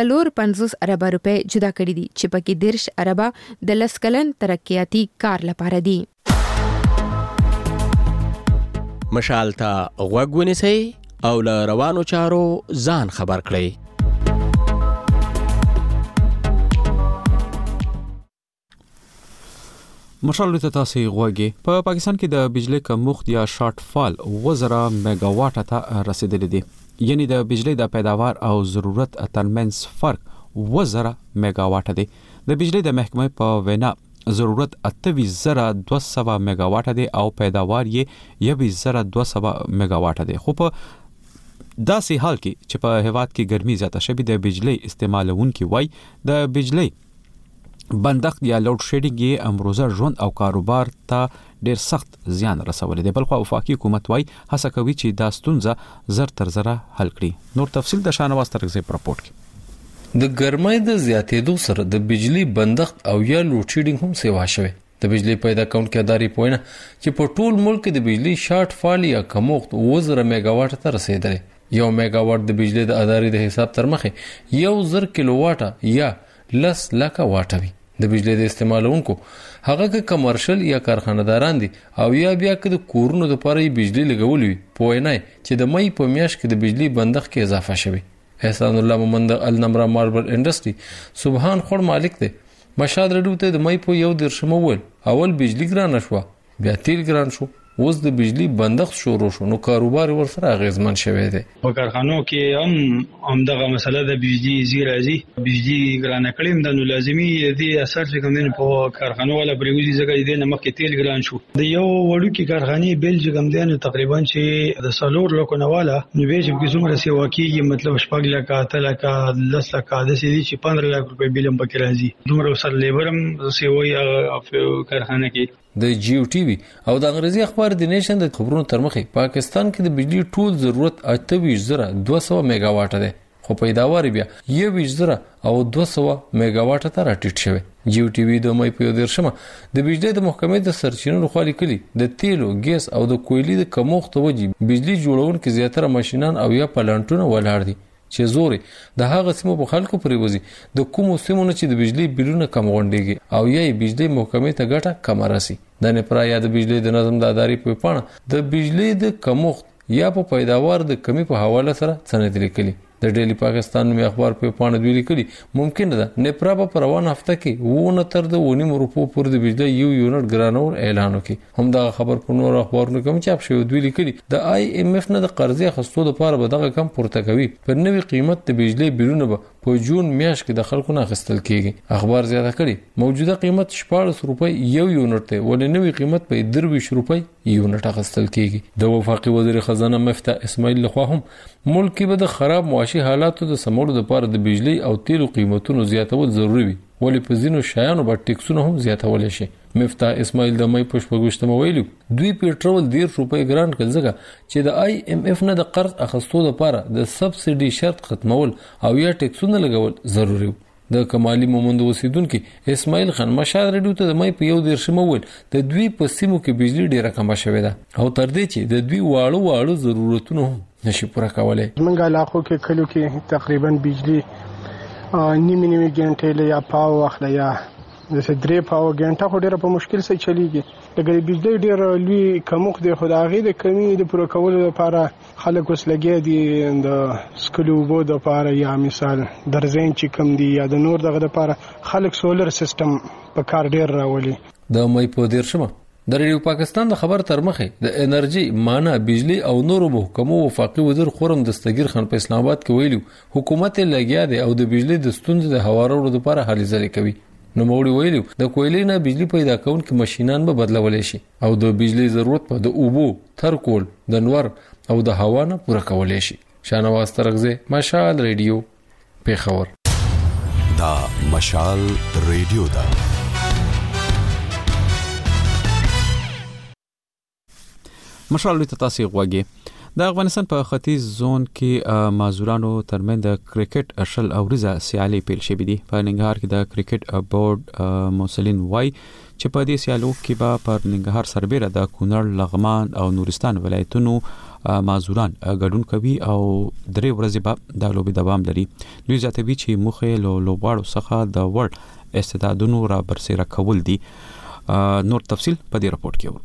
Speaker 2: 450 ارب روپے جدا کړي دي، چې پکې 10 ارب د لسکلن ترقیاتي کار لپاره دي.
Speaker 22: مشال ته غوږ ونیسئ او له روانو چارو ځان خبر کړئ.
Speaker 7: مشال ته تاسو غوږی په پاکستان کې د بجلی کمښت یا شارټ فال 1000 میگا واټ ته رسیدلی دی، یعنی د بجلی د پیداوار او ضرورت ترمنځ فرق 1000 میگا واټ دی. د بجلی د محکمې په وینا ضرورت 28200 میگا واټ دی او پیداوار یې 21200 میگا واټ دی. خو په داسې حال کې چې په هیواد کې ګرمي زیاته شوې د بجلی استعمالونکي وای د بجلی بندښت یا لوډ شیډینګ یې امروزه ژوند او کاروبار ته ډیر سخت زیان رسولی دی. بلخو وفاقي حکومت وای هڅه کوي چې دا ستونزه زر تر زره حل کړي. نور تفصیل د شاهنواز ترغزی په راپورټ کې.
Speaker 24: د ګرمۍ د زیاتېدو سره د بجلی بندښت او یا لوډ شیډینګ هم سیوا شوی. د بجلی پیدا کونکي ادارې پوینه چې په ټول ملک د بجلی شارټ فال یا کمښت 1000 میگا واټ ته رسیدلی. 1 میگا واټ د بجلی د ادارې د حساب تر مخه 1000 کیلو واټ یا 10 لک واټ وي. د بجلی د استعمالونکو هغه که کمرشل یا کارخانه‌داران دي او یا بیا که د کورونو د پاره بجلی لګول وي، پوینه چې د مې په میاشت کې د بجلی بندښت کې اضافه شوی. احسان الله محمد النمرا ماربل انډستری سبحان خور مالک دی. مشاد رډو ته د مې په 1 ول اول بجلی ګران شو، بیا تیل ګران شو، اوس د بجلی بندښت شروع شو، نو کاروبار ورسره اغیزمن شوی دی.
Speaker 26: په کارخانو کې هم دغه مسله د بجلی زیرازي بجلی ګران کړیم د نو لازمي دي اثر چې کوم دین په کارخانو ولا بریوزي زګې دي نه مخکې تیل ګران شو. د یو وړو کې کارخانه بلجیګم دین تقریبا چې د سالور لوکونه والا نو به چې څومره سیوا کیږي، مطلب شپږ لک 8 لک 10 لک د سې چې 15 لک روپے بلم پکې راځي. دومره سره لیبرم سیوي کارخانه کې
Speaker 24: د جیو ټي وي او د انګریزي اخبار د نیشن د خبرونو تر مخه پاکستان کې د بجلی ټول ضرورت 28200 میگا واټ دی، خو پیداوار بیا 21,000 او 200 میگاواټ ته راټیټ شوی. جیو ټي وي د مې په 13 د بجلی د محکمې د سرچینو خو لیکلي د تیلو ګیس او د کویلي د کمښت وجې بجلی جوړونکو زیاتره ماشينان او یا پلانټونه ولاړ دي چې زوري د هغه سیمو په خلکو پرې وځي د کومو سیمونو چې د بجلی بلونه کم غونډيږي او یا بجلی محکمې ته ګټه کم راسي. د نپرا یا د بجلی د نظم د ادارې په پاڼه د بجلی د کمښت یا په پیداوار د کمی په حواله سره څنګه لیکلي. د ډیلی پاکستان مې اخبار په پاڼه دوی لیکلي ممکن ده نپرا په روان هفته کې 69 روپو پر د بجلی یو یونټ ګرانول اعلان وکړي. هم دا خبر په نور اخبارونو کې چاپ شوی. دوی لیکلي د IMF نه د قرضې اخیستو لپاره به دغه کم پورته کوي. پر نوې قیمت د بجلی بلونه به په جون میاشت کې د خلکو نه اخیستل کیږي. اخبار زیاته کړي موجوده قیمت 14 روپۍ یو یونټ دی ولې نوې قیمت په 23 روپۍ یونټ اخیستل کیږي. د وفاقي وزیر خزانه مفتاح اسماعیل لخوا هم ملک کې به د خراب معاشي حالاتو د سمولو لپاره د بجلی او تیلو قیمتونو زیاتول ضروری وي ولې په ځینو شیانو باندې ټیکسونه هم زیاتول شي. مفتاح اسماعیل د مې په 28 ویلو دوی پیټرول 10 روپۍ ګران کړل ځکه چې د IMF نه د قرض اخیستو لپاره د سبسيډي شرط ختمول او یا ټیکسونه لګول ضروری وي. د کمالي مومند اوسیدونکو اسماعیل خان مشال ریډیو ته د مې په 1 ویل د دوی په سیمو کې بجلی ډیره کم شوې ده او تر دې چې د دوی واړو ضرورتونو نشي پوره کولای.
Speaker 1: منګه علاقو کې کلو کې تقریبا بجلی نیمه غنټه یا پاو اخلا یا د 3 پاو غنټه خو ډیره په مشکل سره چلیږي. د بجلی ډیر لوی کمښت د خدای د کمی د پوره کولو لپاره خلک اوس لګي دي د سکلو بو د لپاره یا مثال درځین چې کم دي یا د نور دغه لپاره خلک سولر سیستم په کار ډیر راولي.
Speaker 24: د مې په 13 د ریډیو پاکستان د خبر تر مخه د انرژي مانا بجلی او نورو محکمو وفاقي وزیر خورم دستگیر خان په اسلام آباد کې ویلو حکومت لګیا دی او د بجلی د ستونزې د هوارولو لپاره هلې ځلې کوي. نو موړي ویلو د کویلې نه بجلی پیدا کونکي ماشينان به بدلول شي او د بجلی ضرورت په د اوبو ترکول د نور او د هوا نه پوره کولای شي. شانواز ترغزه مشال ریډیو پیښور.
Speaker 6: دا مشال ریډیو دا
Speaker 7: مشال ته تاسو غوږی. د افغانستان په ختیځ زون کې مازورانو ترمن د کرکټ اشل او رضا سیالي پیل شوې دي. په ننګرهار کې د کرکټ بورډ مسلین وای چې په دې سیالو کې به پر ننګرهار سربېره د کونړ لغمان او نورستان ولایتونو مازوران ګډون کوي او 3 ورځې به د لوبي دوام لري. دوی زیاتوي چې مخه لوبغاړو څخه د ورلد استعدادونو را برسېره کول دي. نور تفصيل په دې راپورټ کې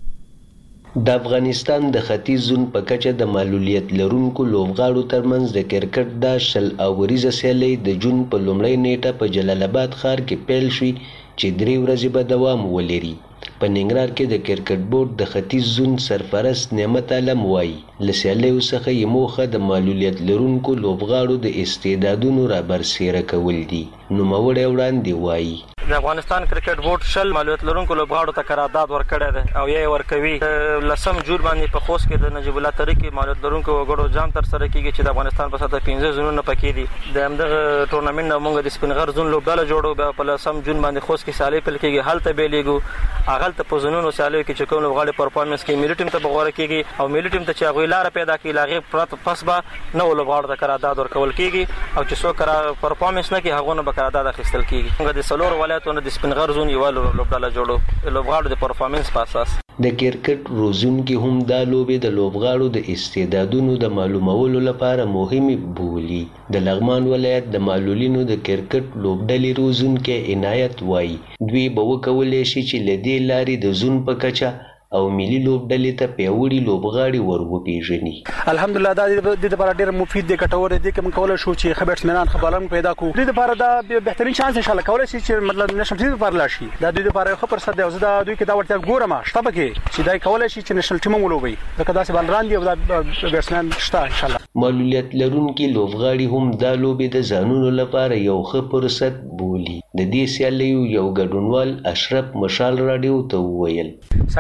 Speaker 9: د افغانستان د ختیځ زون په کچه د معلولیت لرونکو لوبغاړو ترمنځ د کرکټ د شل اوریزه سیالي د جون په لومړۍ نیټه په جلال آباد ښار کې پیل شوی چې 3 ورځې به دوام ولري. په ننګرهار کې د کرکټ بورډ د ختیځ زون سرپرست نعمت عالم وایي له سیالیو څخه یې موخه د معلولیت لرونکو لوبغاړو د استعدادونو را برسېره کول دي. نوموړی وړاندې وایي
Speaker 11: د افغانستان کرکټ بورډ شل معلولیت لرونکو لوبغاړو ته قرارداد ورکړی دی او یې ورکوي. 10 جون باندې په خوست کې د نجیب الله طریقې معلولیت لرونکو وګړو جام تر سره کیږي چې د افغانستان په سطح 15 زونونه پکې دي. د همدغه ټورنمنت نو موږ د سپینغر زون لوبډاله جوړو بیا په 10 جون باندې خوست کې سیالي پیل کیږي. هلته به لیګو اغلته په زونونو سیالي کې چې کوم لوبغاړي پرفارمنس کوي ملي ټیم ته بغوره کیږي او ملي ټیم ته چې هغه لار پیدا کوي لاغه پرات پسبا نو لوبغاړو ته قرارداد ورکول کیږي او چې څوک پرفارمنس نه کوي هغه نه به قرارداد اخیستل کیږي. موږ د سلور ولایتونو د سپینغر زون یو لوبډاله جوړو لوبغاړو د پرفارمنس په اساس.
Speaker 9: د کرکټ روزونکي هم دا لوبې د لوبغاړو د استعدادونو د معلومولو لپاره مهمه بولي. د لغمان ولایت د معلولینو د کرکټ لوبډلې روزونکي عنایت وایي دوی به وکولای شي چې لدې لارې د زون په کچه او ملي لوبډلې ته پیوړي لوبغاړي ورغوپیژني.
Speaker 23: الحمدلله دا د لپاره ډیر مفید دی کټور دی کوم کول شو چې خبرسمنان خبرلم پیدا کو د لپاره دا بهترین چانس ان شاء الله کولای شي چې مطلب نشل ټیم لپاره لاشي دا د لپاره خو پر صد او زدا دوی کې دا ورته ګورم شته بګي چې دا کولای شي چې نشل ټیم ولوبي دا کدا سي بلران دی او دا بهترین شته ان شاء الله.
Speaker 9: معلولیت لرونکي لوبغاړي هم دا لوبي د ځانونو لپاره یو ښه فرصت بولي. د دې سیالیو یو ګډونوال اشرف مشال رادیو ته وویل
Speaker 25: ساکال په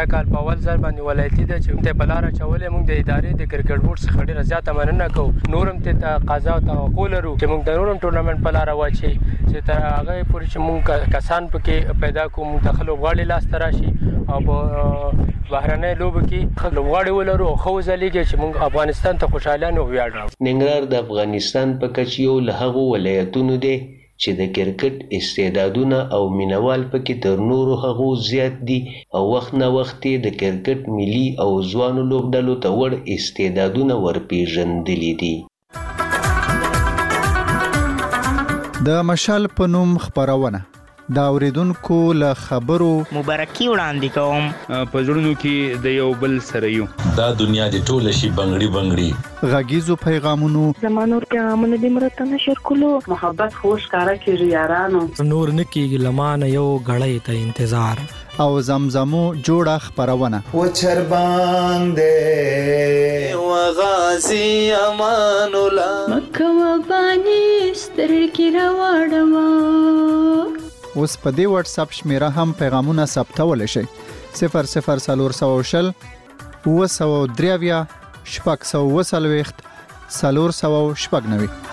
Speaker 4: اول ځل باندې ولایتي د چې ته بلاره چولې موږ د ادارې د کرکټ بورډ څخه ډیره زیاته مننه کوو. نورم ته قضا او توقع لرو چې موږ د نورم ټورنمنت په لار واچي چې تر هغه پورې چې موږ کسان پکې پیدا کوو موږ خلک غواړي لاس تراشي او بهرنۍ لوب کې خلک غواړي ولرو خو ځلېږي چې موږ افغانستان ته خوشاله نو ویاړ راو.
Speaker 9: ننګرهار د افغانستان په کچ یو له هغو ولایتونو دی چې د کرکټ استعدادونه او مینوال پکې تر نورو هغو زیات دي او وخت نه وخت د کرکټ ملي او ځوانو لوبډلو ته وړ استعدادونه ورپېژندلي دي.
Speaker 12: د مشال په نوم خبرونه دا اوریدونکو له خبرو
Speaker 13: مبارکي وړاندې کوم.
Speaker 14: په زړونو کې د یو بل سره یو
Speaker 15: دا دنیا دی ټوله شي بنګړي
Speaker 12: غږیزو پیغامونو
Speaker 25: زمانور پیغامونه د مرته نشر کولو محبت خوش کارا کې یارانو
Speaker 27: نور نکیږي لمانه یو غړې ته انتظار
Speaker 12: او زمزمو جوړه خبرونه
Speaker 28: و چر باندې و غازی امان الله
Speaker 29: مکه و باندې سترګې راوړم.
Speaker 12: اوس په دې واتس اپ شمیره هم پیغامونه ثبتول شي 00400 و 3 شپږ 490